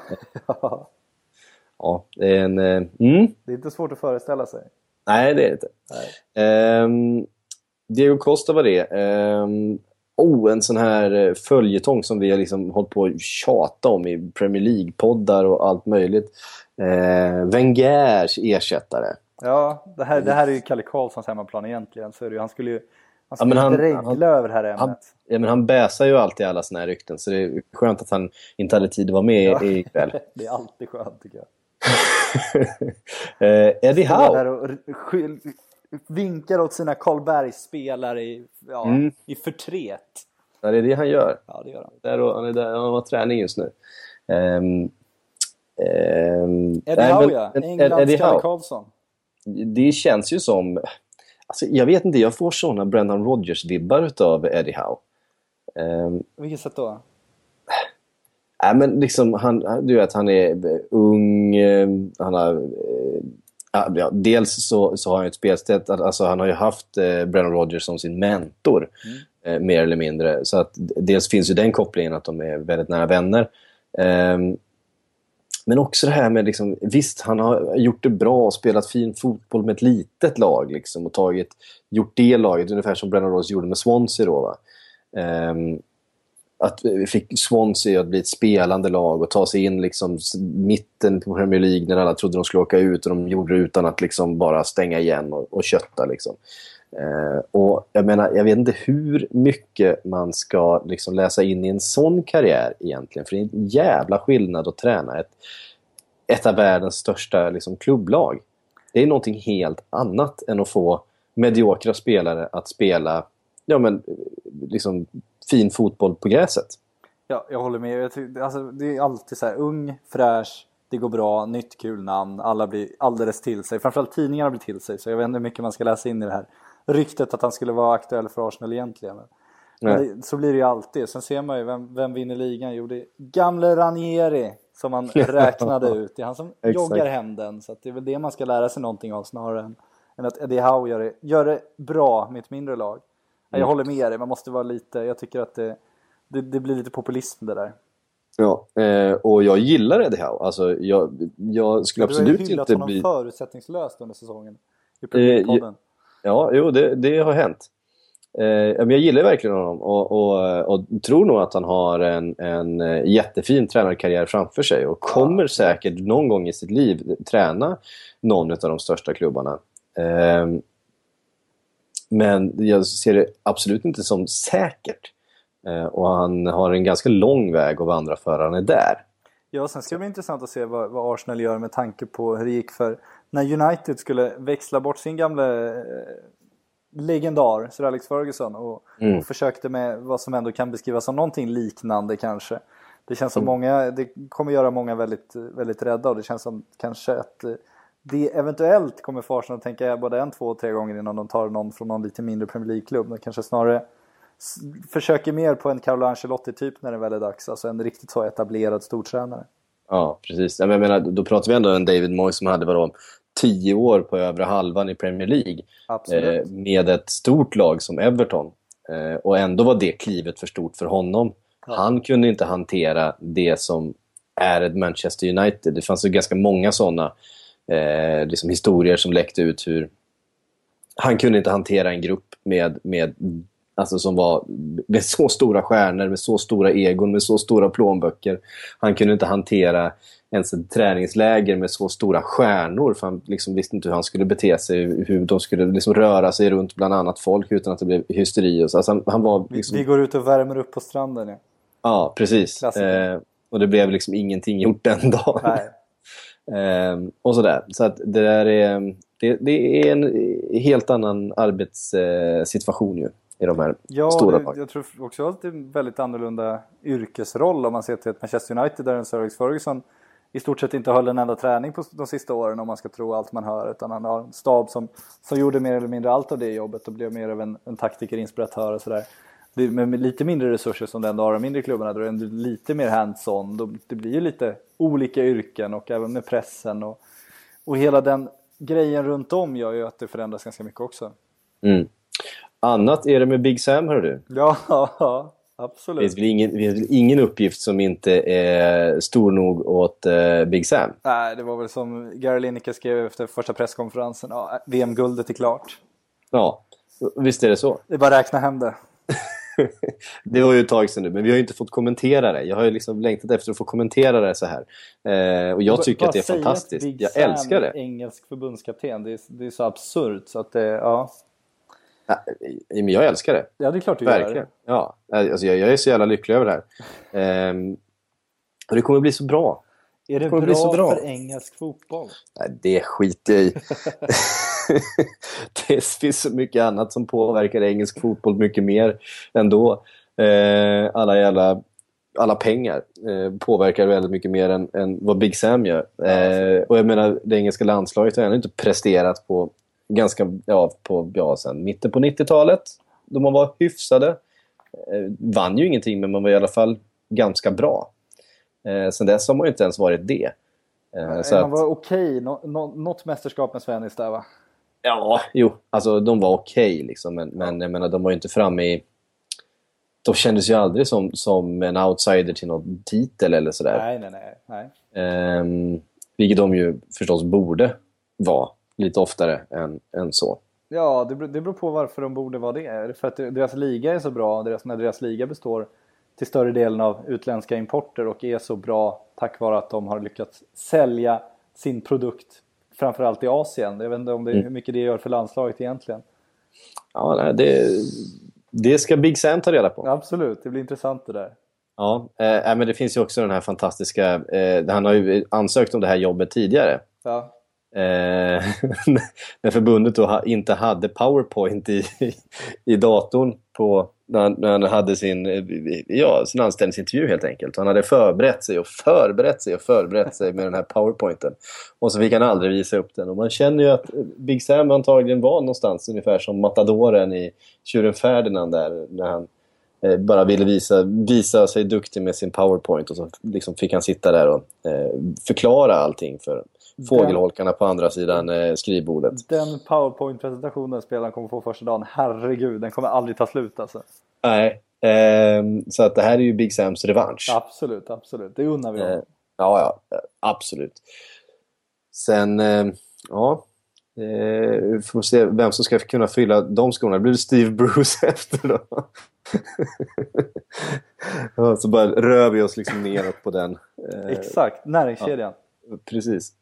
Ja, det är Det är inte svårt att föreställa sig. Nej, det är det inte. Diego Costa var det. En sån här följetong som vi har liksom hållit på att tjata om i Premier League-poddar och allt möjligt. Wengers ersättare. Ja, det här är ju Kalle Karlssons hemmaplan egentligen. Så är det ju, han skulle inte regla över det här ämnet. Men han bäsar ju alltid alla såna här rykten. Så det är skönt att han inte hade tid att vara med ikväll. Det är alltid skönt tycker jag. Eddie Howe. Och vinkar åt sina Karlbergsspelare i förtret. Ja, det är det han gör. Ja, det gör han. Han är där, han har träning just nu. Eddie Howe, Englands Kalle Karlsson. Det känns ju som... Alltså, jag vet inte, jag får såna Brendan Rodgers-vibbar utav Eddie Howe. Vilket sätt då? Men liksom, du vet, han är ung, han har... dels så har han ett spelsätt, alltså han har ju haft Brendan Rodgers som sin mentor, mer eller mindre. Så att dels finns ju den kopplingen att de är väldigt nära vänner. Men också det här med liksom, visst, han har gjort det bra och spelat fin fotboll med ett litet lag liksom, och gjort det laget ungefär som Brendan Rodgers gjorde med Swansea då, va? att fick Swansea att bli ett spelande lag och ta sig in liksom mitten på Premier League när alla trodde de skulle åka ut, och de gjorde det utan att liksom bara stänga igen och kötta liksom. Och jag menar, jag vet inte hur mycket man ska liksom läsa in i en sån karriär egentligen, för det är en jävla skillnad att träna ett av världens största liksom klubblag. Det är någonting helt annat än att få mediokra spelare att spela liksom fin fotboll på gräset. Ja, jag håller med. Alltså, det är alltid så här ung, fräsch, det går bra, nytt kul namn, alla blir alldeles till sig. Framförallt tidningarna blir till sig, så jag vet inte hur mycket man ska läsa in i det här ryktet att han skulle vara aktuell för Arsenal egentligen. Men så blir det ju alltid. Sen ser man ju vem vinner ligan. Jo, det är gamle Ranieri som man räknade ut. Det är han som joggar hem den. Så att det är väl det man ska lära sig någonting av snarare än att Eddie Howe gör det bra med ett mindre lag. Jag håller med dig. Man måste vara lite... Jag tycker att det blir lite populism det där. Ja, och jag gillar Eddie Howe. Alltså, jag skulle absolut inte bli... Du har hyllat honom förutsättningslöst under säsongen. I Premier-podden. Ja, jo, det har hänt. Men jag gillar verkligen honom och tror nog att han har en jättefin tränarkarriär framför sig och kommer säkert någon gång i sitt liv träna någon av de största klubbarna. Men jag ser det absolut inte som säkert. Och han har en ganska lång väg att vandra för han är där. Ja, sen ska det bli intressant att se vad Arsenal gör med tanke på hur det gick för när United skulle växla bort sin gamla legendar Sir Alex Ferguson och försökte med vad som ändå kan beskrivas som någonting liknande kanske. Det känns som det kommer göra många väldigt, väldigt rädda, och det känns som kanske att det eventuellt kommer få Arsenal att tänka både 1, 2, 3 gånger innan de tar någon från någon lite mindre Premier League-klubb. De kanske snarare försöker mer på en Carlo Ancelotti-typ när det väl är dags. Alltså en riktigt så etablerad stortränare. Ja, precis. Jag menar, då pratar vi ändå om en David Moyes som hade 10 år på övre halvan i Premier League. Med ett stort lag som Everton. Och ändå var det klivet för stort för honom. Ja. Han kunde inte hantera det som är ett Manchester United. Det fanns ju ganska många sådana liksom historier som läckte ut hur han kunde inte hantera en grupp med alltså som var med så stora stjärnor, med så stora egon, med så stora plånböcker. Han kunde inte hantera ens ett träningsläger med så stora stjärnor, för han liksom visste inte hur han skulle bete sig, hur de skulle liksom röra sig runt bland annat folk utan att det blev hysteri. Alltså han var liksom... Vi går ut och värmer upp på stranden. Ja, ja precis. Och det blev liksom ingenting gjort den dagen. Nej. Och sådär. Så att det där är en helt annan arbetssituation ju i de här stora lagen. Jag tror också att det är en väldigt annorlunda yrkesroll om man ser till ett Manchester United där en Sir Alex Ferguson i stort sett inte höll en enda träning på de sista åren om man ska tro allt man hör, utan han har en stab som gjorde mer eller mindre allt av det jobbet och blev mer av en taktiker, inspiratör och sådär. Med lite mindre resurser som den har de mindre klubbarna, då är det lite mer hands-on. Det blir ju lite olika yrken och även med pressen och hela den grejen runt om gör ju att det förändras ganska mycket också. Annat är det med Big Sam, hör du? Ja, absolut. Det finns ingen uppgift som inte är stor nog åt Big Sam. Nej, det var väl som Gary Lineker skrev efter första presskonferensen. Ja, VM-guldet är klart. Ja, visst är det så. Det är bara räkna hem det. Det var ju ett tag sedan nu, men vi har ju inte fått kommentera det. Jag har ju liksom längtat efter att få kommentera det så här. Och jag tycker att det är fantastiskt. Jag älskar det. Engelsk förbundskapten, det är så absurt så att det, ja. Men jag älskar det. Ja, det är klart du verkligen gör. Ja, alltså jag är så jävla lycklig över det här. Och det kommer bli så bra. Är det bra för engelsk fotboll? Nej, det skiter jag i. Det finns så mycket annat som påverkar engelsk fotboll mycket mer ändå. Alla pengar påverkar väldigt mycket mer än vad Big Sam gör. Och jag menar, det engelska landslaget har ännu inte presterat på sen mitten på 90-talet. Då man var hyfsade. Vann ju ingenting, men man var i alla fall ganska bra. Sen dess har man ju inte ens varit det. Man var okej. Något mästerskap med Svennis där, va? Ja, jo. Alltså de var okej liksom. Men jag menar, de var ju inte framme i... De kändes ju aldrig som en outsider till någon titel eller sådär. Nej. Vilket de ju förstås borde vara lite oftare än så. Ja, det beror på varför de borde vara det. För att deras liga är så bra. När deras liga består till större delen av utländska importer och är så bra tack vare att de har lyckats sälja sin produkt framförallt i Asien. Jag vet inte om hur mycket det gör för landslaget egentligen. Ja, det ska Big Sam ta reda på. Absolut, det blir intressant det där. Ja, men det finns ju också den här fantastiska... han har ju ansökt om det här jobbet tidigare. Ja. När förbundet då inte hade PowerPoint i datorn när han hade sin anställningsintervju helt enkelt. Han hade förberett sig med den här PowerPointen. Och så fick han aldrig visa upp den. Och man känner ju att Big Sam antagligen var någonstans ungefär som matadoren i Tjuren Ferdinand där, när han bara ville visa sig duktig med sin PowerPoint, och så liksom fick han sitta där och förklara allting för fågelholkarna på andra sidan skrivbordet. Den PowerPoint-presentationen spelaren kommer få första dagen, herregud, den kommer aldrig ta slut alltså. Nej, så att det här är ju Big Sams revansch. Absolut, det unnar vi honom. Ja, absolut. Sen, vi får se vem som ska kunna fylla de skorna. Det blir Steve Bruce efter då. Så bara rör vi oss liksom neråt på den. Exakt, näringskedjan. Ja, precis.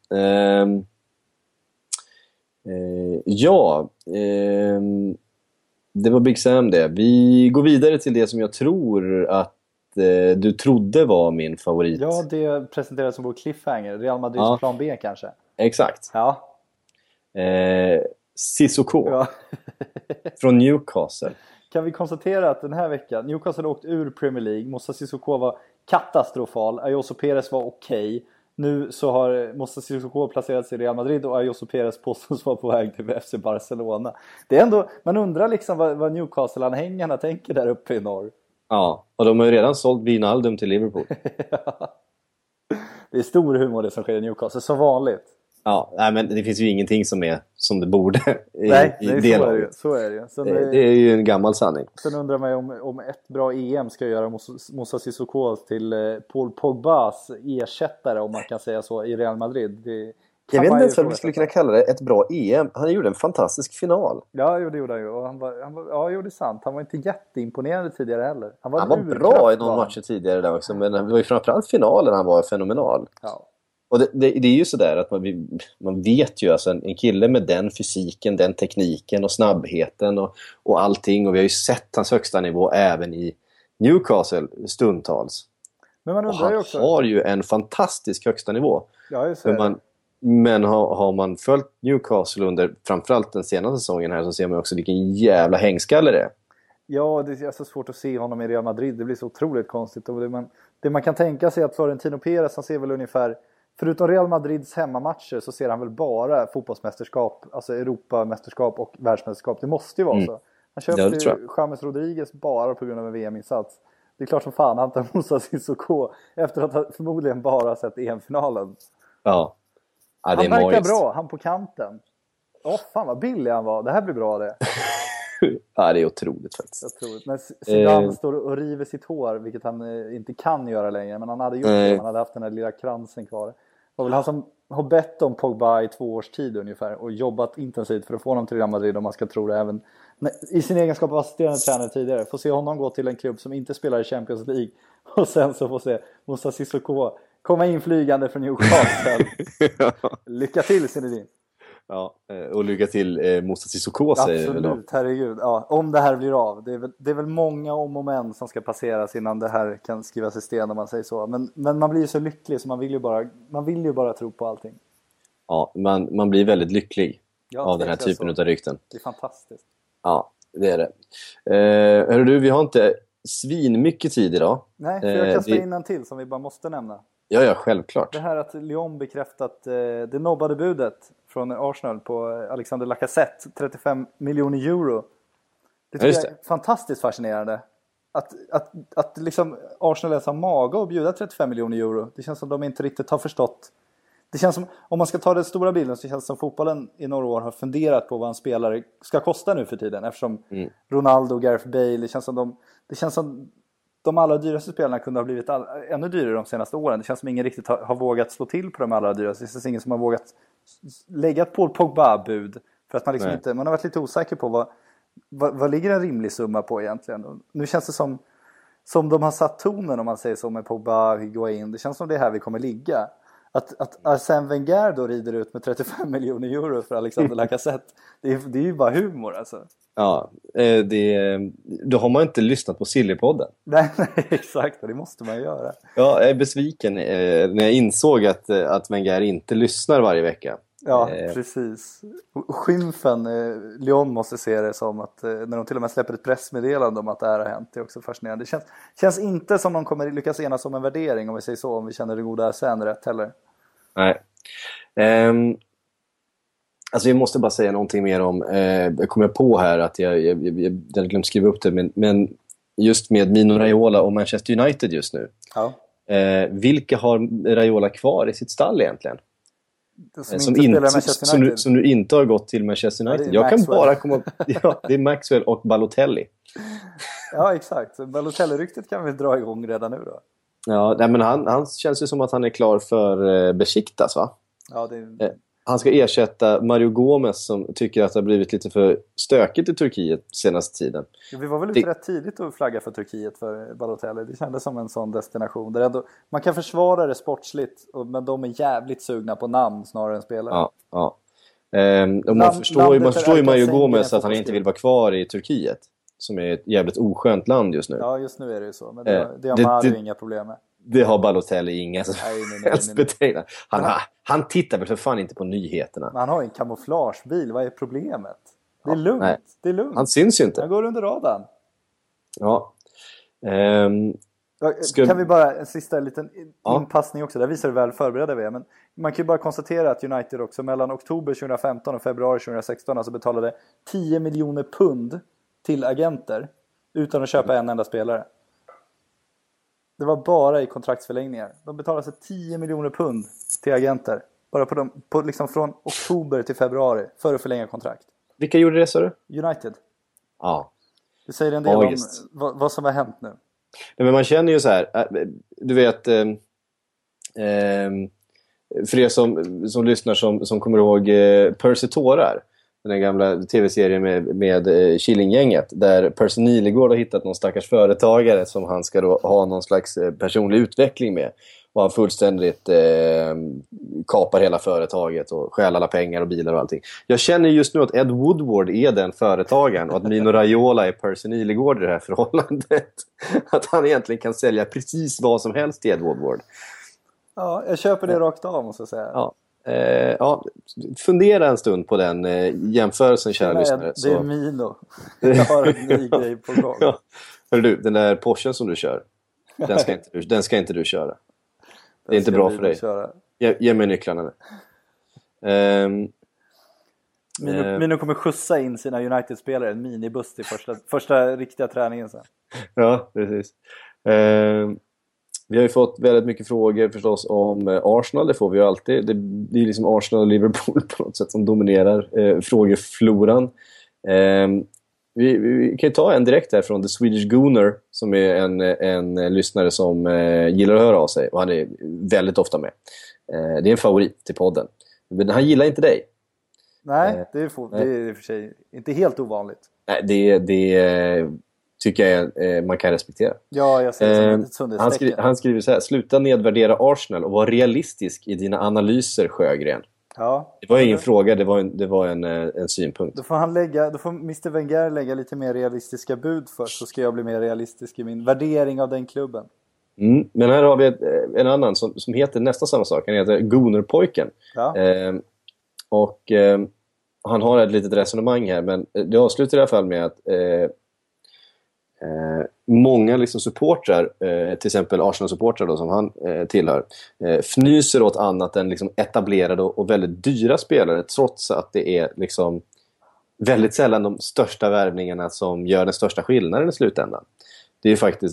Det var Big Sam det. Vi går vidare till det som jag tror att du trodde var min favorit. Ja, det presenterades som vår cliffhanger. Real Madrids plan B kanske. Exakt. Ja. Sissoko. Ja. Från Newcastle. Kan vi konstatera att den här veckan Newcastle åkt ur Premier League. Moussa Sissoko var katastrofal. Ayoso Perez var okej. Nu så har Moussa Sissoko placerats i Real Madrid och Ayoso Perez påstås vara på väg till FC Barcelona. Det är ändå, man undrar liksom vad Newcastle-anhängarna tänker där uppe i norr. Ja, och de har ju redan sålt Wijnaldum till Liverpool. Det är stor humor det som sker i Newcastle, som vanligt. Ja, nej, men det finns ju ingenting som är som det borde. Nej, så är det ju. Det är ju en gammal sanning. Sen undrar man om ett bra EM ska göra Moussa Sissoko till Paul Pogbas ersättare, om man kan säga så, i Real Madrid. Jag vet inte vad vi skulle kunna kalla det, ett bra EM. Han gjorde en fantastisk final. Ja, det gjorde han ju. Och det är sant. Han var inte jätteimponerande tidigare heller. Han var bra i någon match tidigare där också, men det var ju framförallt finalen han var fenomenal. Ja. Och det är ju sådär att man vet ju, alltså en kille med den fysiken, den tekniken och snabbheten och allting, och vi har ju sett hans högsta nivå även i Newcastle stundtals. Men man undrar, och han också har ju en fantastisk högsta nivå. Ja, just det. Men har man följt Newcastle under framförallt den senaste säsongen här, så ser man också vilken jävla hängskalle det är. Ja, det är så svårt att se honom i Real Madrid. Det blir så otroligt konstigt. Och det man kan tänka sig att Florentino Perez, han ser väl ungefär, förutom Real Madrids hemmamatcher, så ser han väl bara fotbollsmästerskap, alltså Europamästerskap och världsmästerskap. Det måste ju vara så. Han köpte ju James Rodriguez bara på grund av en VM-insats. Det är klart som fan han tar Moussa Sissoko efter att ha förmodligen bara sett EM-finalen. Ja, det han verkar bra, han på kanten. Fan vad billig han var. Det här blir bra det. Ja, det är otroligt faktiskt. När Zidane står och river sitt hår, vilket han inte kan göra längre, men han hade gjort det. Han hade haft den här lilla kransen kvar. Det var väl han som har bett om Pogba i 2 års tid ungefär och jobbat intensivt för att få honom till Real Madrid, om man ska tro det, även i sin egenskap av assisterande tränare tidigare. Får se honom gå till en klubb som inte spelar i Champions League, och sen så får se Moussa Sissoko komma in flygande från Newcastle. Lycka till, Zinedine. Ja, och lycka till Moussa Sissoko, säger absolut, väl herregud. Ja, om det här blir av. Det är väl många om och men som ska passeras innan det här kan skrivas i sten, om man säger så. Men man blir ju så lycklig, så man vill ju bara tro på allting. Ja, man blir väldigt lycklig av den här typen av rykten. Det är fantastiskt. Ja, det är det. Hörru du, vi har inte svin mycket tid idag. Nej, för jag kastar in en till som vi bara måste nämna. Ja, självklart. Det här att Lyon bekräftat det nobbade budet från Arsenal på Alexander Lacazette, 35 miljoner euro. Det tycker jag är fantastiskt fascinerande. Att liksom Arsenal ens har mage att bjuda 35 miljoner euro. Det känns som de inte riktigt har förstått. Det känns som, om man ska ta den stora bilden, så känns det som fotbollen i några år har funderat på vad en spelare ska kosta nu för tiden. Eftersom Ronaldo och Gareth Bale, det känns som de allra dyraste spelarna kunde ha blivit ännu dyrare de senaste åren. Det känns som ingen riktigt har vågat slå till på de allra dyraste. Det känns ingen som har vågat lägga ett Paul Pogba-bud. För att man liksom inte, man har varit lite osäker på vad ligger en rimlig summa på egentligen. Och nu känns det som som de har satt tonen, om man säger så, med Pogba, Higuain. Det känns som det är här vi kommer ligga. Att Arsène Wenger då rider ut med 35 miljoner euro för Alexander Lacazette, det är ju bara humor alltså. Ja, då har man inte lyssnat på Sillypodden. Nej, exakt, det måste man göra. Ja, jag är besviken när jag insåg att Wenger inte lyssnar varje vecka. Ja, precis. Skymfen, Lyon måste se det som att när de till och med släpper ett pressmeddelande om att det här har hänt, det är också fascinerande. Det känns inte som de kommer lyckas enas om en värdering, om vi säger så, om vi känner det goda Arsène rätt heller. Nej. Alltså vi måste bara säga någonting mer om, jag kommer på här att jag glömt skriva upp det, men just med Mino Raiola och Manchester United just nu. Ja. Vilka har Raiola kvar i sitt stall egentligen? Som nu inte har gått till Manchester United. Ja, jag kan bara komma... Ja, det är Maxwell och Balotelli. Ja, exakt. Balotelli-ryktet kan vi dra igång redan nu då. Ja, nej, men han känns ju som att han är klar för Besiktas, va? Ja, han ska ersätta Mario Gomez som tycker att det har blivit lite för stökigt i Turkiet senaste tiden. Vi var väl ute rätt tidigt att flagga för Turkiet för Balotelli. Det kändes som en sån destination där ändå, man kan försvara det sportsligt, men de är jävligt sugna på namn snarare än spelare. Ja. Man förstår ju Mario Gomez att han inte vill vara kvar i Turkiet, som är ett jävligt oskönt land just nu. Ja, just nu är det ju så. Men det har Mario inga problem med. Det har Balotelli inga som helst betecknat. Han tittar väl för fan inte på nyheterna. Men han har en kamouflagebil, vad är problemet? Det är lugnt, det är lugnt. Han syns ju inte. Han går under radarn. Ja. Kan vi bara, en sista liten inpassning också. Där visar det väl förberedda vi är. Men man kan ju bara konstatera att United också mellan oktober 2015 och februari 2016 alltså betalade 10 miljoner pund till agenter utan att köpa en enda spelare. Det var bara i kontraktsförlängningar. De betalade sig 10 miljoner pund till agenter. Bara på liksom från oktober till februari för att förlänga kontrakt. Vilka gjorde det, sa du? United. Ja. Det säger en del om vad som har hänt nu. Nej, men man känner ju så här. Du vet... för er som lyssnar som kommer ihåg Percy Tårar. Den gamla tv-serien med Killinggänget, där Percy Nilegård har hittat någon stackars företagare som han ska då ha någon slags personlig utveckling med. Och han fullständigt kapar hela företaget och stjäl alla pengar och bilar och allting. Jag känner just nu att Ed Woodward är den företagaren och att Mino Raiola är Percy Nilegård i det här förhållandet. Att han egentligen kan sälja precis vad som helst till Ed Woodward. Ja, jag köper det rakt av, måste jag säga. Ja. Fundera en stund på den jämförelsen, kära lyssnare. Det är Mino. Jag har en ny grej på gång. Ja. Hör du, den där Porschen som du kör, den ska inte du köra. Det är inte bra för dig. Ge mig nycklarna. Mino kommer skjutsa in sina United-spelare en minibuss till första riktiga träningen sen. Ja, precis. Vi har ju fått väldigt mycket frågor förstås om Arsenal. Det får vi ju alltid. Det är liksom Arsenal och Liverpool på något sätt som dominerar frågefloran. Vi kan ju ta en direkt här från The Swedish Gooner, som är en lyssnare som gillar att höra av sig. Och han är väldigt ofta med. Det är en favorit till podden. Men han gillar inte dig. Nej, det är i och för sig inte helt ovanligt. Nej, det tycker jag man kan respektera. Ja, jag ser det som ett sundhetstecken. Han skriver så här: sluta nedvärdera Arsenal och var realistisk i dina analyser, Sjögren. Ja. Det var ingen fråga, det var en synpunkt. Då får Mr. Wenger lägga lite mer realistiska bud först, så ska jag bli mer realistisk i min värdering av den klubben. Men här har vi en annan som heter nästan samma sak. Han heter Goonerpojken. Ja. Han har ett litet resonemang här, men det avslutar i alla fall med att många liksom supportrar, till exempel Arsenal-supportrar då, som han tillhör, fnyser åt annat än liksom etablerade och väldigt dyra spelare, trots att det är liksom väldigt sällan de största värvningarna som gör den största skillnaden i slutändan. Det är ju faktiskt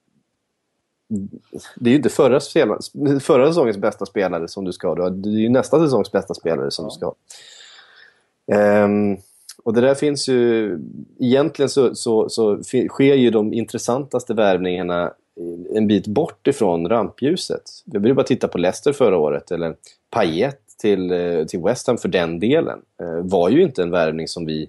det är ju inte förra säsongens bästa spelare som du ska ha. Det är ju nästa säsongs bästa spelare som du ska ha. Och det där finns ju egentligen så sker ju de intressantaste värvningarna en bit bort ifrån rampljuset. Vi började bara titta på Leicester förra året, eller Payet till West Ham för den delen. Var ju inte en värvning som vi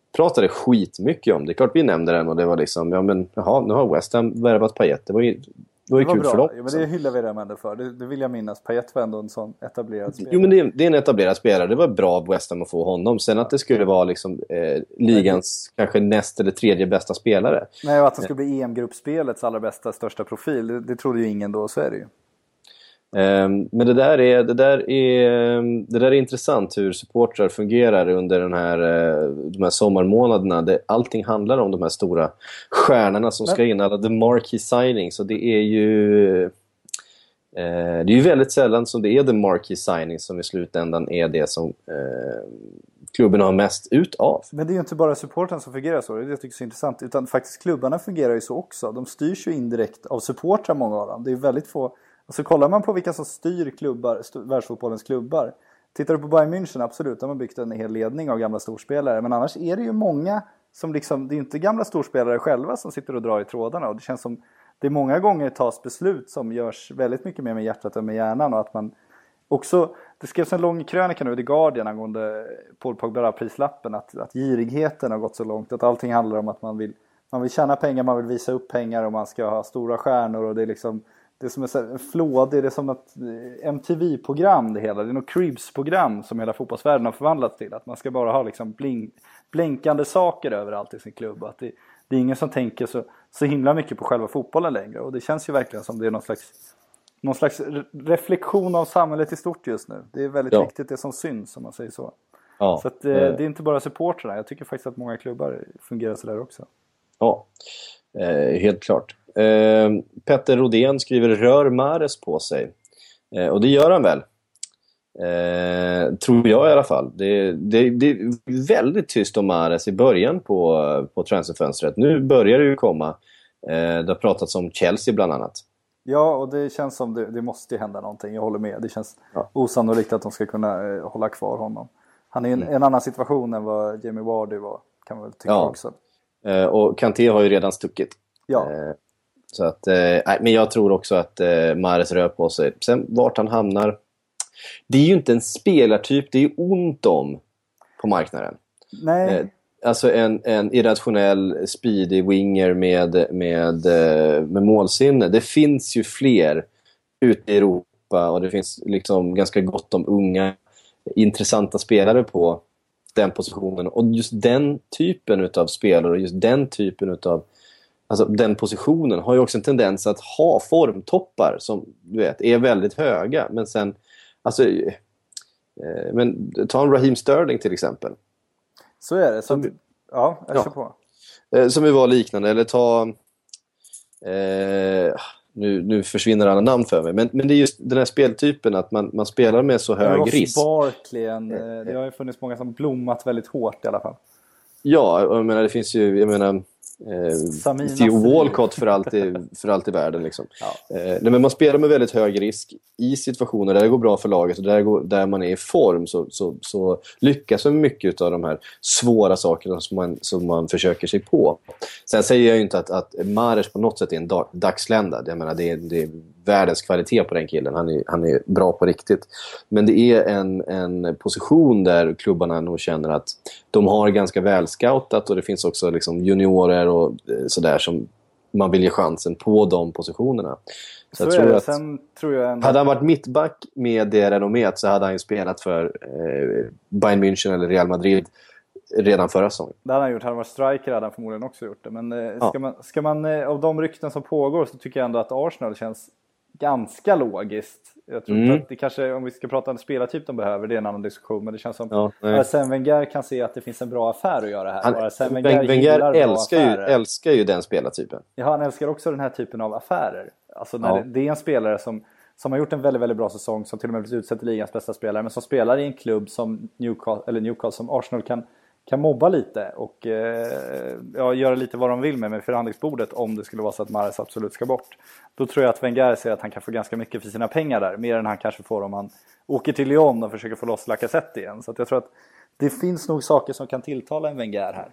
pratade skitmycket om. Det är klart vi nämnde den och det var liksom, ja men jaha, nu har West Ham värvat Payet. Det var kul bra. för dem. Ja, men det hyllar vi dem ändå för. Det vill jag minnas. Payet var ändå en sån etablerad spelare. Jo, men det är en etablerad spelare. Det var bra av West Ham att få honom. Sen att det skulle vara liksom, ligans kanske näst eller tredje bästa spelare. Nej, och att det skulle bli EM-gruppspelets allra bästa, största profil. Det trodde ju ingen då, så är det ju. Men det där är intressant hur supportrar fungerar under de här sommarmånaderna. Allting handlar om de här stora stjärnorna som ska in, alla the marquee signings. Så det är ju väldigt sällan som det är the marquee signings som i slutändan är det som klubben har mest ut av. Men det är ju inte bara supporten som fungerar så, det tycker jag är så intressant, utan faktiskt klubbarna fungerar ju så också. De styrs ju indirekt av supportrar, många av dem. Det är väldigt få. Och så kollar man på vilka som styr världsfotbollens klubbar. Tittar du på Bayern München, absolut, de har byggt en hel ledning av gamla storspelare. Men annars är det ju många som liksom, det är inte gamla storspelare själva som sitter och drar i trådarna. Och det känns som, det är många gånger tas beslut som görs väldigt mycket mer med hjärtat än med hjärnan. Och att man också, det skrevs en lång krönika nu i The Guardian angående Paul Pogba-prislappen. Att girigheten har gått så långt, att allting handlar om att man vill tjäna pengar, man vill visa upp pengar och man ska ha stora stjärnor. Och det är liksom, det är som en flåd, det är som ett MTV-program det hela. Det är något Cribs-program som hela fotbollsvärlden har förvandlats till. Att man ska bara ha liksom blänkande saker överallt i sin klubb. Att det är ingen som tänker så himla mycket på själva fotbollen längre. Och det känns ju verkligen som det är någon slags reflektion av samhället i stort just nu. Det är väldigt viktigt det som syns, om man säger så. Ja, så att, det är inte bara supportrarna. Jag tycker faktiskt att många klubbar fungerar så där också. Ja, helt klart. Petter Rodén skriver, rör Mahrez på sig? Och det gör han väl. Tror jag i alla fall. Det är väldigt tyst om Mahrez i början på transferfönstret. Nu börjar det ju komma. Det har pratats om Chelsea bland annat. Ja, och det känns som det måste hända någonting. Jag håller med. Det känns osannolikt att de ska kunna hålla kvar honom. Han är en annan situation än vad Jamie Vardy var, kan man väl tycka också. Och Kanté har ju redan stuckit. Ja. Så att, men jag tror också att Mahrez rör på sig. Sen vart han hamnar, det är ju inte en spelartyp det är ju ont om på marknaden. Nej. Alltså en irrationell speedy winger med målsinne. Det finns ju fler ute i Europa och det finns liksom ganska gott om unga intressanta spelare på den positionen. Och just den typen av spelare och just den typen av, alltså den positionen har ju också en tendens att ha formtoppar som du vet är väldigt höga, men sen alltså men ta en Raheem Sterling till exempel. Så är det. Som, jag kör på. Som vi var liknande, eller ta nu försvinner alla namn för mig, men det är just den här speltypen att man spelar med så hög risk. Barkley, det har ju funnits många som blommat väldigt hårt i alla fall. Ja, jag menar det finns ju, Theo Walcott för allt i världen liksom. Nej, men man spelar med väldigt hög risk i situationer där det går bra för laget och där man är i form, så lyckas man mycket av de här svåra sakerna som man försöker sig på. Sen säger jag ju inte att Mahrez på något sätt är en dagslända. Jag menar, det är världens kvalitet på den killen. Han är bra på riktigt. Men det är en position där klubbarna nog känner att de har ganska väl scoutat, och det finns också liksom juniorer och sådär som man vill ge chansen på de positionerna. Så jag tror att sen tror jag ändå... hade han varit mittback med det renommet så hade han ju spelat för Bayern München eller Real Madrid redan förra säsongen. Det hade han gjort. Hade han varit striker hade han förmodligen också gjort det. Men ska man av de rykten som pågår så tycker jag ändå att Arsenal känns ganska logiskt. Jag tror att det kanske, om vi ska prata om spelartyp de behöver, det är en annan diskussion, men det känns som Arsène Wenger kan se att det finns en bra affär att göra här. Wenger älskar ju den spelartypen. Ja, han älskar också den här typen av affärer. Alltså när det är en spelare som har gjort en väldigt, väldigt bra säsong, som till och med blivit utsedd till ligans bästa spelare, men som spelar i en klubb som Newcastle som Arsenal kan mobba lite och göra lite vad de vill med förhandlingsbordet om det skulle vara så att Mahrez absolut ska bort. Då tror jag att Wenger ser att han kan få ganska mycket för sina pengar där, mer än han kanske får om han åker till Lyon och försöker få loss Lacazette igen. Så att jag tror att det finns nog saker som kan tilltala en Wenger här.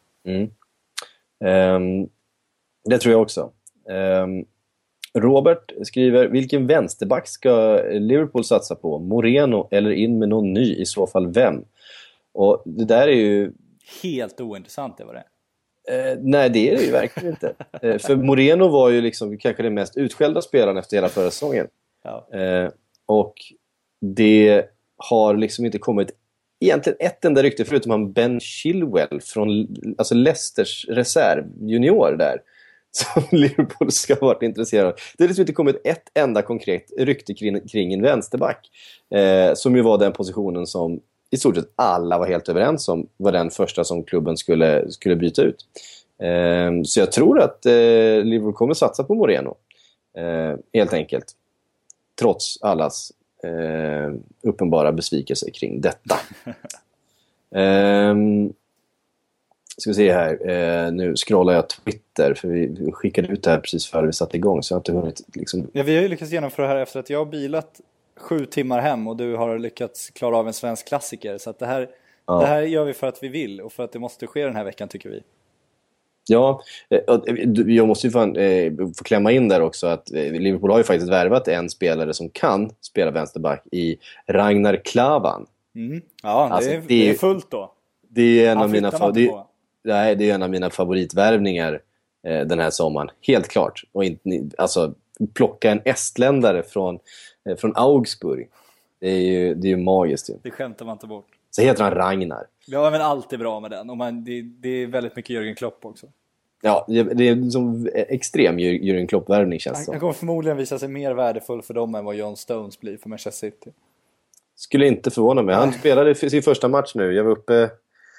Det tror jag också. Robert skriver, vilken vänsterback ska Liverpool satsa på? Moreno eller in med någon ny, i så fall vem? Och det där är ju helt ointressant det var det. Nej, det är det ju verkligen inte. För Moreno var ju liksom kanske den mest utskällda spelaren efter hela förra säsongen. Ja. Och det har liksom inte kommit egentligen ett enda rykte förutom han Ben Chilwell från alltså Leicesters reserv junior där som Liverpool ska ha varit intresserad av. Det har liksom inte kommit ett enda konkret rykte kring en vänsterback som ju var den positionen som i stort sett alla var helt överens om var den första som klubben skulle byta ut. Så jag tror att Liverpool kommer satsa på Moreno helt enkelt. Trots allas uppenbara besvikelse kring detta. Ska vi se här. Nu scrollar jag Twitter för vi skickade ut det här precis före vi satte igång så jag har inte hunnit liksom... Ja, vi har ju lyckats genomföra det här efter att jag har bilat 7 timmar hem och du har lyckats klara av en svensk klassiker. Så att det här gör vi för att vi vill och för att det måste ske den här veckan tycker vi. Ja, jag måste ju få klämma in där också att Liverpool har ju faktiskt värvat en spelare som kan spela vänsterback i Ragnar Klavan. Ja, alltså, det är fullt då. Det är en av mina favoritvärvningar den här sommaren, helt klart. Och alltså plocka en estländare från Augsburg. Det är ju magiskt. Det skämtar man inte bort. Så heter han Ragnar. Ja, men allt är bra med den. Och det är väldigt mycket Jürgen Klopp också. Ja, det är som extrem Jürgen Klopp-värvning känns det. Han kommer förmodligen visa sig mer värdefull för dem än vad John Stones blir för Manchester City. Skulle inte förvåna mig. Han spelade sin första match nu. Jag var uppe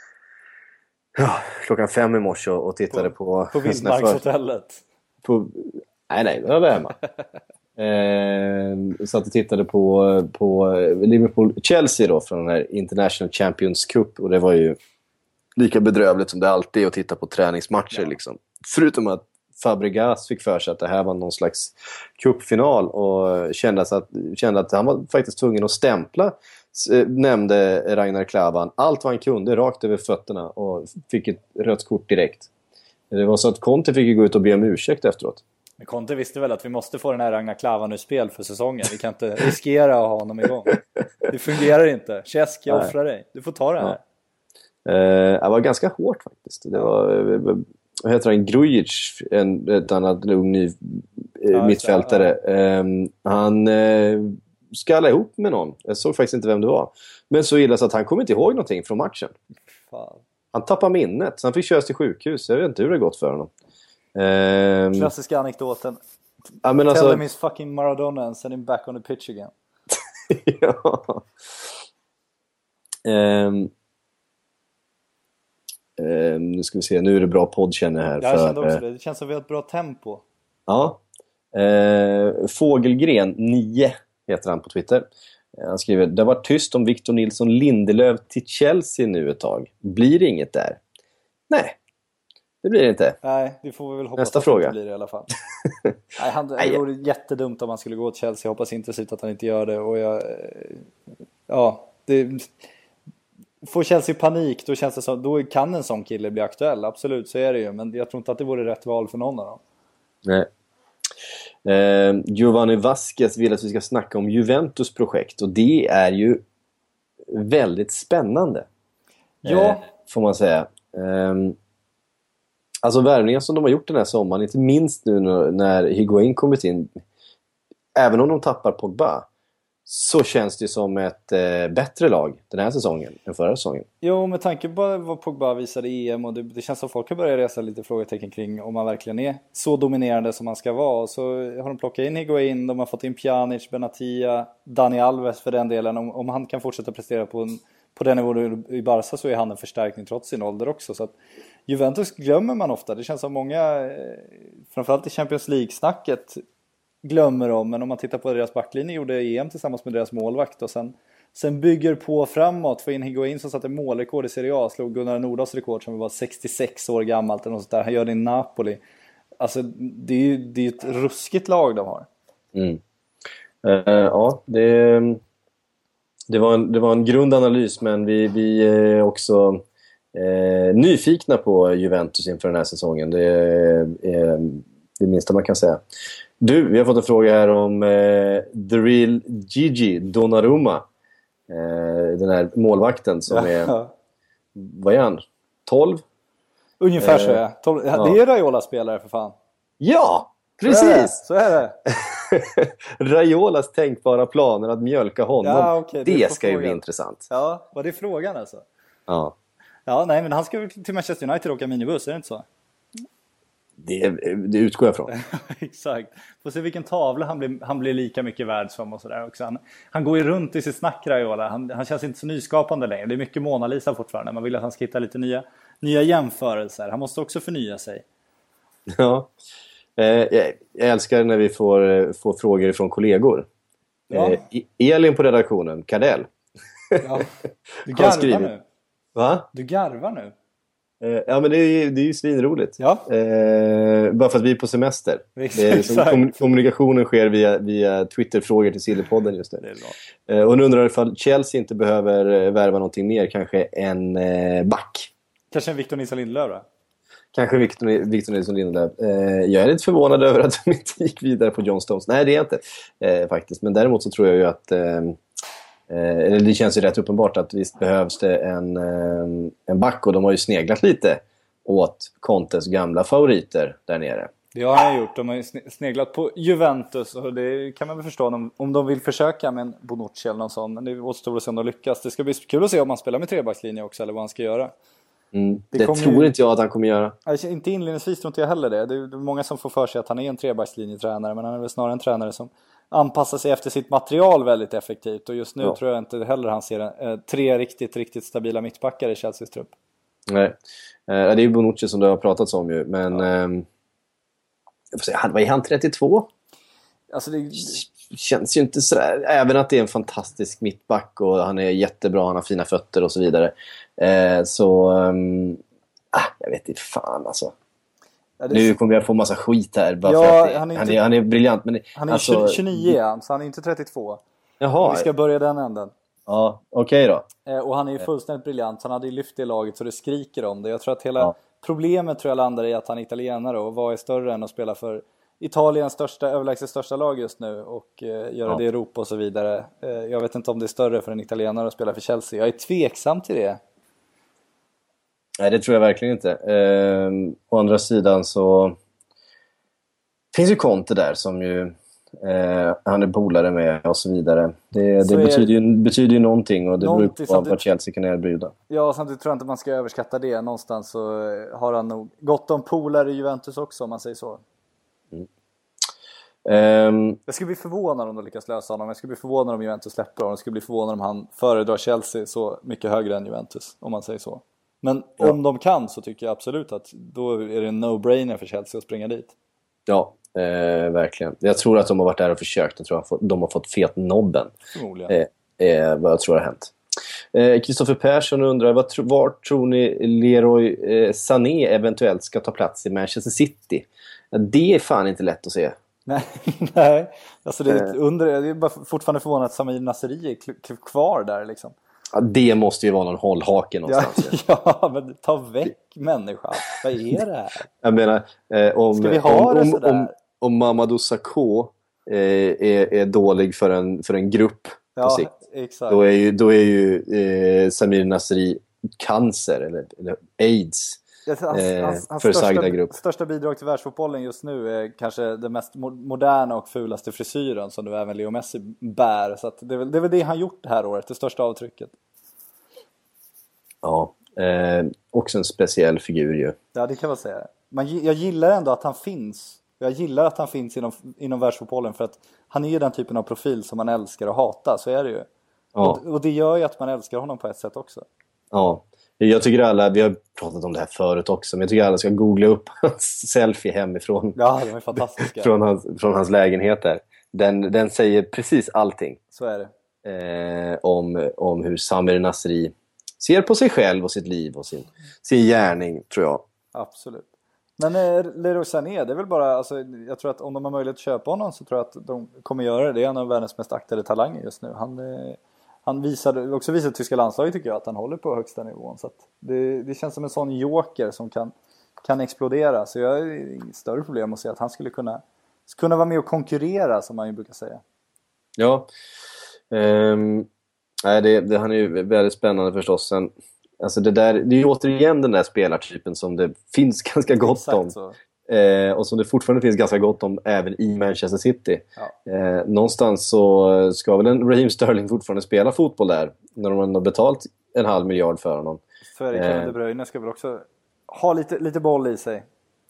klockan 5 i morse och tittade på Vildmarkshotellet. Nej, jag var hemma. Så att jag tittade på Liverpool-Chelsea då från den här International Champions Cup och det var ju lika bedrövligt som det alltid är att titta på träningsmatcher liksom. Förutom att Fabregas fick för sig att det här var någon slags cupfinal och kände att han var faktiskt tvungen att stämpla, nämnde Ragnar Klavan allt vad han kunde rakt över fötterna och fick ett rött kort direkt. Det var så att Conte fick gå ut och be om ursäkt efteråt. Men Conte visste väl att vi måste få den här Ragnar Klavan ur spel för säsongen. Vi kan inte riskera att ha honom igång. Det fungerar inte. Cesc, jag offrar dig. Du får ta det här. Det var ganska hårt faktiskt. Det var, vad heter han? Grujic, ett annat ung ny mittfältare. Han skallade ihop med någon. Jag såg faktiskt inte vem det var. Men så illa så att han kom inte ihåg någonting från matchen. Fan. Han tappade minnet. Så han fick köras till sjukhus. Jag vet inte hur det gått för honom. Klassiska anekdoten. Tell him he's fucking Maradona and send him back on the pitch again. Ja. Nu ska vi se, nu är det bra podd känner jag här. Jag kände också det. Det känns som vi har ett bra tempo. Ja. Fågelgren 9 heter han på Twitter. Han skriver: det var tyst om Victor Nilsson Lindelöf till Chelsea nu ett tag. Blir det inget där? Nej. Det blir det inte. Nej, det får vi väl hoppas. Nästa att fråga. Det blir det i alla fall. Det vore jättedumt om han skulle gå till Chelsea. Jag hoppas intensivt att han inte gör det. Och får Chelsea panik, då känns det som, då kan en sån kille bli aktuell. Absolut, så är det ju. Men jag tror inte att det vore rätt val för någon av dem. Nej. Giovanni Vasquez vill att vi ska snacka om Juventus projekt. Och det är ju väldigt spännande. Ja. Får man säga. Alltså värvningar som de har gjort den här sommaren, inte minst nu när Higuain kommit in, även om de tappar Pogba, så känns det som ett bättre lag den här säsongen än förra säsongen. Jo, med tanke på vad Pogba visade i EM, och det känns som folk har börjat resa lite frågetecken kring om man verkligen är så dominerande som man ska vara. Och så har de plockat in Higuain, de har fått in Pjanic, Benatia, Dani Alves för den delen. Om han kan fortsätta prestera på den nivån i Barca, så är han en förstärkning trots sin ålder också. Så att Juventus glömmer man ofta. Det känns som många, framförallt i Champions League-snacket, glömmer om. Men om man tittar på deras backlinje, gjorde EM tillsammans med deras målvakt. Och sen bygger på framåt. För in Higuain som satte målrekord i Serie A. Slog Gunnar Nordahls rekord som var 66 år gammalt. Eller något sånt där. Han gör det i Napoli. Alltså det är ju ett ruskigt lag de har. Ja, det var en grundanalys. Men vi är också nyfikna på Juventus inför den här säsongen. Det är det minsta man kan säga. Du, vi har fått en fråga här om The Real Gigi Donnarumma. Den här målvakten som är... Vad är han? 12. Ungefär så är det. Det är Raiola-spelare för fan. Ja, precis! Så är det. Raiolas tänkbara planer att mjölka honom. Ja, okej, det ska ju bli intressant. Ja, var det frågan alltså? Ja. Ja, nej, men han ska väl till Manchester United åka minibuss, är det inte så? Det utgår jag från. Exakt. Får se vilken tavla han blir lika mycket värd som och sådär också. Han går ju runt i sitt snack, Raiola. Han känns inte så nyskapande längre. Det är mycket Mona Lisa fortfarande. Man vill att han ska hitta lite nya jämförelser. Han måste också förnya sig. Ja. Jag älskar när vi får frågor från kollegor. Ja. Elin på redaktionen, Kardell. Ja. Du garvar nu. Va? Du garvar nu. Ja, men det är ju svinroligt. Ja. Bara för att vi är på semester. Exakt. Kommunikationen sker via Twitter-frågor till Sillypodden just nu. Det är bra. Och nu undrar ifall Chelsea inte behöver värva någonting mer. Kanske en back. Kanske en Victor Nilsson Lindelöf då? Kanske Victor Nilsson Lindelöf. Jag är lite förvånad över att de inte gick vidare på John Stones. Nej, det är jag inte faktiskt. Men däremot så tror jag ju att det känns ju rätt uppenbart att visst behövs det en back, och de har ju sneglat lite åt Contes gamla favoriter där nere. Det har han gjort. De har ju sneglat på Juventus, och det kan man väl förstå om de vill försöka med en Bonucci eller någon sån. Men det återstår att se om de lyckas. Det ska bli kul att se om han spelar med trebackslinje också, eller vad han ska göra. Det tror inte jag att han kommer göra. Inte inledningsvis tror inte jag heller det. Det är många som får för sig att han är en trebackslinjetränare, men han är väl snarare en tränare som anpassar sig efter sitt material väldigt effektivt. Och just nu tror jag inte heller han ser 3 riktigt stabila mittbackar i Chelseas trupp. Nej, det är ju Bonucci som du har pratat om ju. Men jag får säga, var han 32? Alltså det känns ju inte sådär. Även att det är en fantastisk mittback och han är jättebra, han har fina fötter och så vidare. Jag vet inte fan alltså. Ja, nu kommer jag få massa skit här bara för att han är briljant, men han är alltså 29, så han är inte 32. Jaha. Vi ska börja den änden. Ja, okej då. Och han är ju fullständigt briljant. Han hade ju lyft i laget så det skriker om det. Jag tror att hela problemet landar i att han är italienare, och vad är större än att spela för Italiens överlägset största lag just nu och göra det i Europa och så vidare. Jag vet inte om det är större för en italienare att spela för Chelsea. Jag är tveksam till det. Nej, det tror jag verkligen inte. Å andra sidan så finns ju Conte där som ju han är polare med och så vidare. Det betyder ju någonting, och det beror på vad Chelsea kan erbjuda. Ja, samtidigt tror jag inte man ska överskatta det. Någonstans så har han nog gott om polare i Juventus också, om man säger så. Jag skulle bli förvånad om de lyckas lösa honom. Jag skulle bli förvånad om Juventus släpper honom. Jag skulle bli förvånad om han föredrar Chelsea så mycket högre än Juventus, om man säger så. Men om de kan, så tycker jag absolut att då är det en no-brainer för Chelsea att springa dit. Ja, verkligen. Jag tror att de har varit där och försökt. Jag tror att de har fått fet nobben. Förmodligen. Vad jag tror har hänt. Kristoffer Persson undrar, var tror ni Leroy Sané eventuellt ska ta plats i Manchester City? Det är fan inte lätt att se. Nej. Alltså det är bara fortfarande förvånat att Samir Nasri är kvar där liksom. Ja, det måste ju vara någon hållhake någonstans. Ja, men ta väck människan. Vad är det här? Jag menar, om Mamadou Sakho är dålig för en grupp på sikt. Exakt. Då är ju Samir Nasri cancer eller AIDS. Hans största bidrag till världsfotbollen just nu är kanske den mest moderna och fulaste frisyren som nu även Leo Messi bär. Så att det är väl det han gjort det här året, det största avtrycket. Ja, också en speciell figur ju. Ja, det kan man säga. Jag gillar ändå att han finns. Jag gillar att han finns inom världsfotbollen, för att han är ju den typen av profil som man älskar och hatar, så är det ju. Ja. Och det gör ju att man älskar honom på ett sätt också. Ja. Jag tycker alla, vi har pratat om det här förut också, men jag tycker alla ska googla upp hans selfie hemifrån. Ja, de är fantastiska. från hans lägenhet där. Den säger precis allting. Så är det. Om hur Samir Nasri ser på sig själv och sitt liv och sin gärning, tror jag. Absolut. Men Leroy Sané, det är väl bara, alltså, jag tror att om de har möjlighet att köpa honom, så tror jag att de kommer göra det. Det är en av världens mest aktade talanger just nu. Han visade tyska landslaget, tycker jag, att han håller på högsta nivån. Så att det känns som en sån joker som kan explodera. Så jag har inget större problem att se att han skulle kunna vara med och konkurrera, som man ju brukar säga. Ja, han är ju väldigt spännande förstås. Sen Alltså det är ju återigen den där spelartypen som det finns ganska gott Exakt om. så. Och som det fortfarande finns ganska gott om även i Manchester City. Ja. Någonstans så ska väl en Raheem Sterling fortfarande spela fotboll där när de har betalt 500 miljoner för honom. Så är det. Kevin De Bruyne ska väl också ha lite boll i sig.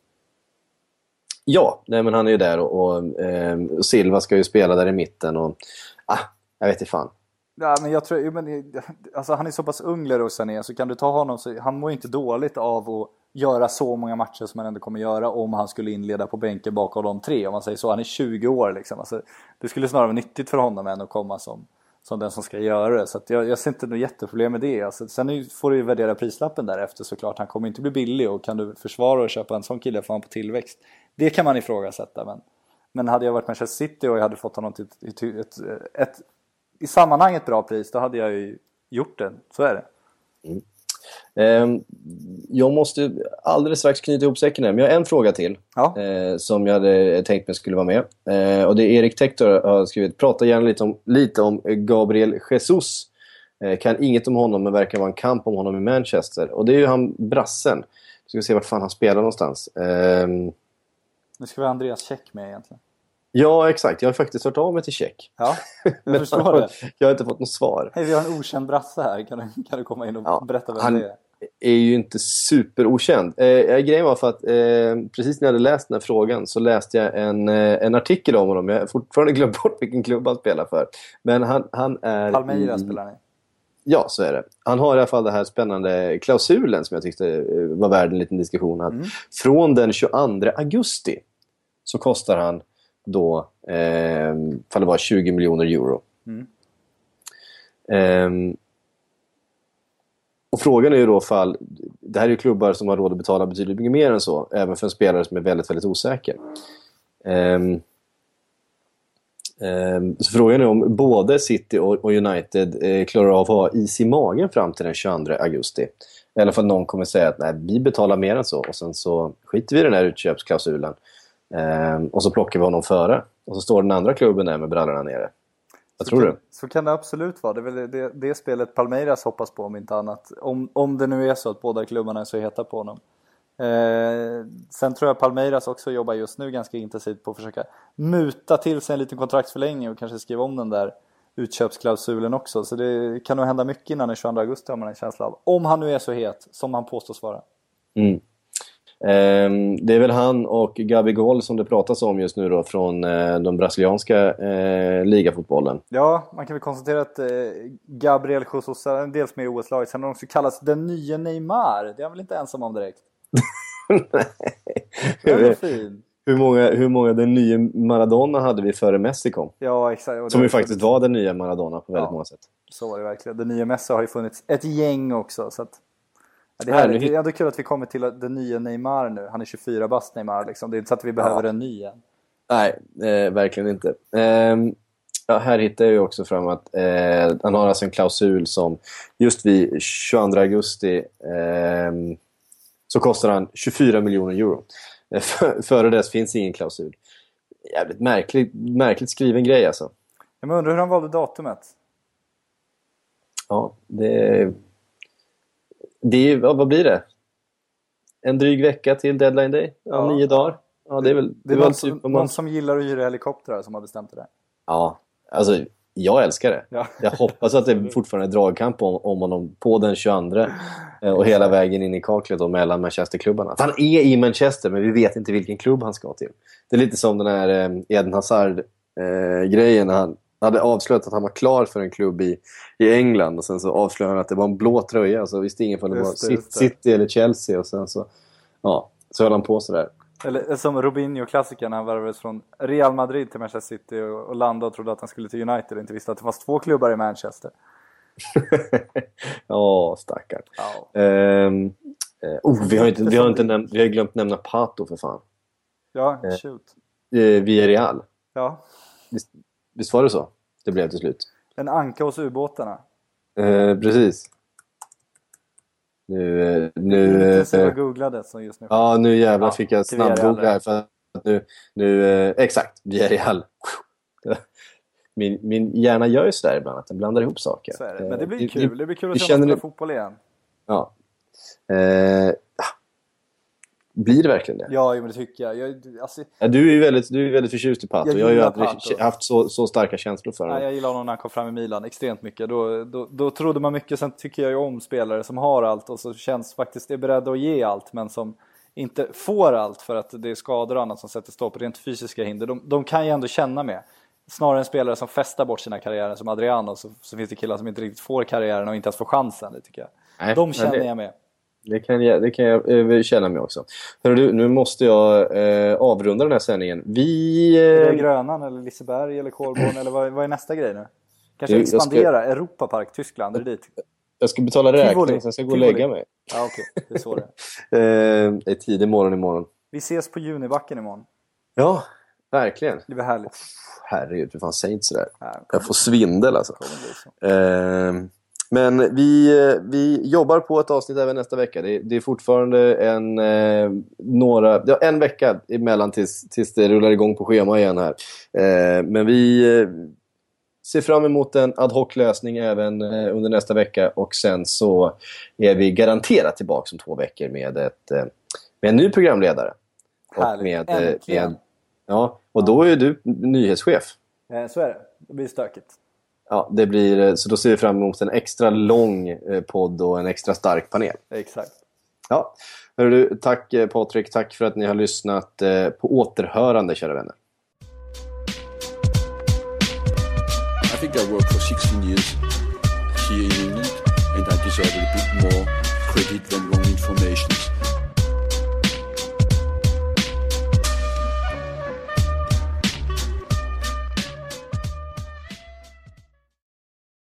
Ja, nej, men han är ju där och Silva ska ju spela där i mitten och jag vet inte fan. Ja, men jag tror, alltså han är så pass ung, Leroy Sané, så kan du ta honom, så han mår ju inte dåligt av att göra så många matcher som han ändå kommer göra om han skulle inleda på bänken bakom de 3, om man säger så. Han är 20 år liksom. Alltså, det skulle snarare vara nyttigt för honom än att komma som den som ska göra det. Så att jag ser inte något jätteproblem med det. Alltså, sen får du ju värdera prislappen därefter såklart. Han kommer inte bli billig, och kan du försvara och köpa en sån kille för han på tillväxt, det kan man ifrågasätta. Men hade jag varit Manchester City och jag hade fått honom till ett i sammanhanget bra pris, då hade jag ju gjort det. Så är det. Jag måste alldeles strax knyta ihop säcken här, men jag har en fråga till som jag hade tänkt mig skulle vara med. Och det är Erik Tektor har skrivit: prata gärna lite om Gabriel Jesus. Kan inget om honom, men verkar vara en kamp om honom i Manchester. Och det är ju han brassen. Vi ska se vart fan han spelar någonstans. Nu ska vi ha Andreas Käck med egentligen. Ja, exakt. Jag har faktiskt hört av mig till Käck. Ja, jag förstår det. Jag har inte fått något svar. Hej, vi har en okänd brasse här. Kan du komma in och berätta vem det är? Är ju inte superokänd. Grejen var för att precis när jag hade läst den här frågan så läste jag en artikel om honom. Jag har fortfarande glömt bort vilken klubb han spelar för. Men han är Palmeiras spelar ni. Ja, så är det. Han har i alla fall det här spännande klausulen som jag tyckte var värd en liten diskussion. Att från den 22 augusti så kostar han då för det var 20 miljoner euro. Och frågan är ju då fall, det här är ju klubbar som har råd att betala betydligt mycket mer än så, även för en spelare som är väldigt, väldigt osäker. Så frågan är om både City och United klarar av att ha is i magen fram till den 22 augusti. I alla fall någon kommer säga att nej, vi betalar mer än så, och sen så skiter vi i den här utköpsklausulen. Och så plockar vi honom före. Och så står den andra klubben där med brallorna nere. Vad tror du? Så kan det absolut vara. Det är väl det spelet Palmeiras hoppas på, om inte annat. Om det nu är så att båda klubbarna är så heta på honom. Sen tror jag Palmeiras också jobbar just nu ganska intensivt på att försöka muta till sig en liten kontraktsförlängning och kanske skriva om den där utköpsklausulen också. Så det kan nog hända mycket innan den 22 augusti, har man en känsla av. Om han nu är så het som han påstås vara. Det är väl han och Gabigol som det pratas om just nu då från de brasilianska ligafotbollen. Ja, man kan väl konstatera att Gabriel Jesus är en dels med i OS-laget. Sen har de också kallats den nya Neymar. Det är han väl inte ensam om direkt. Nej. Det är fin. Hur många den nya Maradona hade vi före Messi kom? Ja, exakt. Som ju faktiskt var den nya Maradona på väldigt många sätt. Så var det verkligen. Den nya Messi har ju funnits ett gäng också, så att det är ändå kul att vi kommer till den nya Neymar nu. Han är 24 bast Neymar liksom. Det är inte så att vi behöver en ny än. Nej, verkligen inte. Här hittar jag ju också fram att han har alltså en klausul som just vid 22 augusti så kostar han 24 miljoner euro. Före dess finns ingen klausul. Jävligt märkligt skriven grej alltså. Jag undrar hur han valde datumet. Ja, vad blir det? En dryg vecka till deadline day? 9 dagar. Ja, det är väl det är någon som gillar att hyra helikoptrar som har bestämt det där. Ja, alltså jag älskar det. Ja. Jag hoppas att det fortfarande är dragkamp om honom på den 22 och hela vägen in i kaklet och mellan Manchester-klubbarna. Han är i Manchester, men vi vet inte vilken klubb han ska till. Det är lite som den här Eden Hazard-grejen när han hade avslöjat att han var klar för en klubb i England, och sen så avslöjade han att det var en blå tröja, så visste ingen om det var City eller Chelsea, och sen så höll han på sådär. Eller som Robinho-klassikern, han värvades från Real Madrid till Manchester City och landade och trodde att han skulle till United och inte visste att det fanns 2 klubbar i Manchester. Stackar. Vi har glömt nämna Pato för fan. Ja, shoot. Villarreal. Ja. Visst var det så? Det blev till slut. En anka hos ubåtarna. Precis. Nu jag googlade så just nu. Ja, nu jävlar fick jag snabbgoogla här för att nu exakt, Villarreal. Min hjärna gör ju sådär ibland att den blandar ihop saker. Så är det. Men det blir kul. Det blir kul att se fotboll igen. Ja. Blir det verkligen det? Ja, men det tycker jag. Du är ju väldigt förtjust i Pato. Jag har ju aldrig Pato. haft så starka känslor för honom. Jag gillar honom när han kom fram i Milan extremt mycket. Då trodde man mycket. Sen tycker jag ju om spelare som har allt och så känns faktiskt är beredda att ge allt, men som inte får allt för att det är skador och annat som sätter stopp på rent fysiska hinder. De kan ju ändå känna med. Snarare en spelare som festar bort sina karriärer som Adriano, så finns det killar som inte riktigt får karriären och inte ens får chansen, det tycker jag. Nej, de känner jag med. Det kan jag känna mig också. Hörru du, nu måste jag avrunda den här sändningen. Är det Grönan eller Liseberg eller Kolborn eller vad är nästa grej nu? Kanske expandera, Europapark, Tyskland, är det dit? Jag ska betala räkning, sen ska jag gå och lägga mig. Ja, okej, det är så det är tidig morgon imorgon. Vi ses på Junibacken imorgon. Ja, verkligen. Det blir härligt. Herregud, hur fan säger inte sådär. Jag får svindel alltså. Men vi jobbar på ett avsnitt även nästa vecka. Det är fortfarande en vecka emellan tills det rullar igång på schema igen här. Men vi ser fram emot en ad hoc-lösning även under nästa vecka. Och sen så är vi garanterat tillbaka om 2 veckor med en ny programledare. Och då är du nyhetschef. Så är det. Det blir stökigt. Ja, det blir, så då ser vi fram emot en extra lång podd och en extra stark panel. Exakt. Ja, hörru du, tack Patrik, tack för att ni har lyssnat på återhörande, kära vänner. I think I worked for 16 years here in England and I deserve a bit more credit than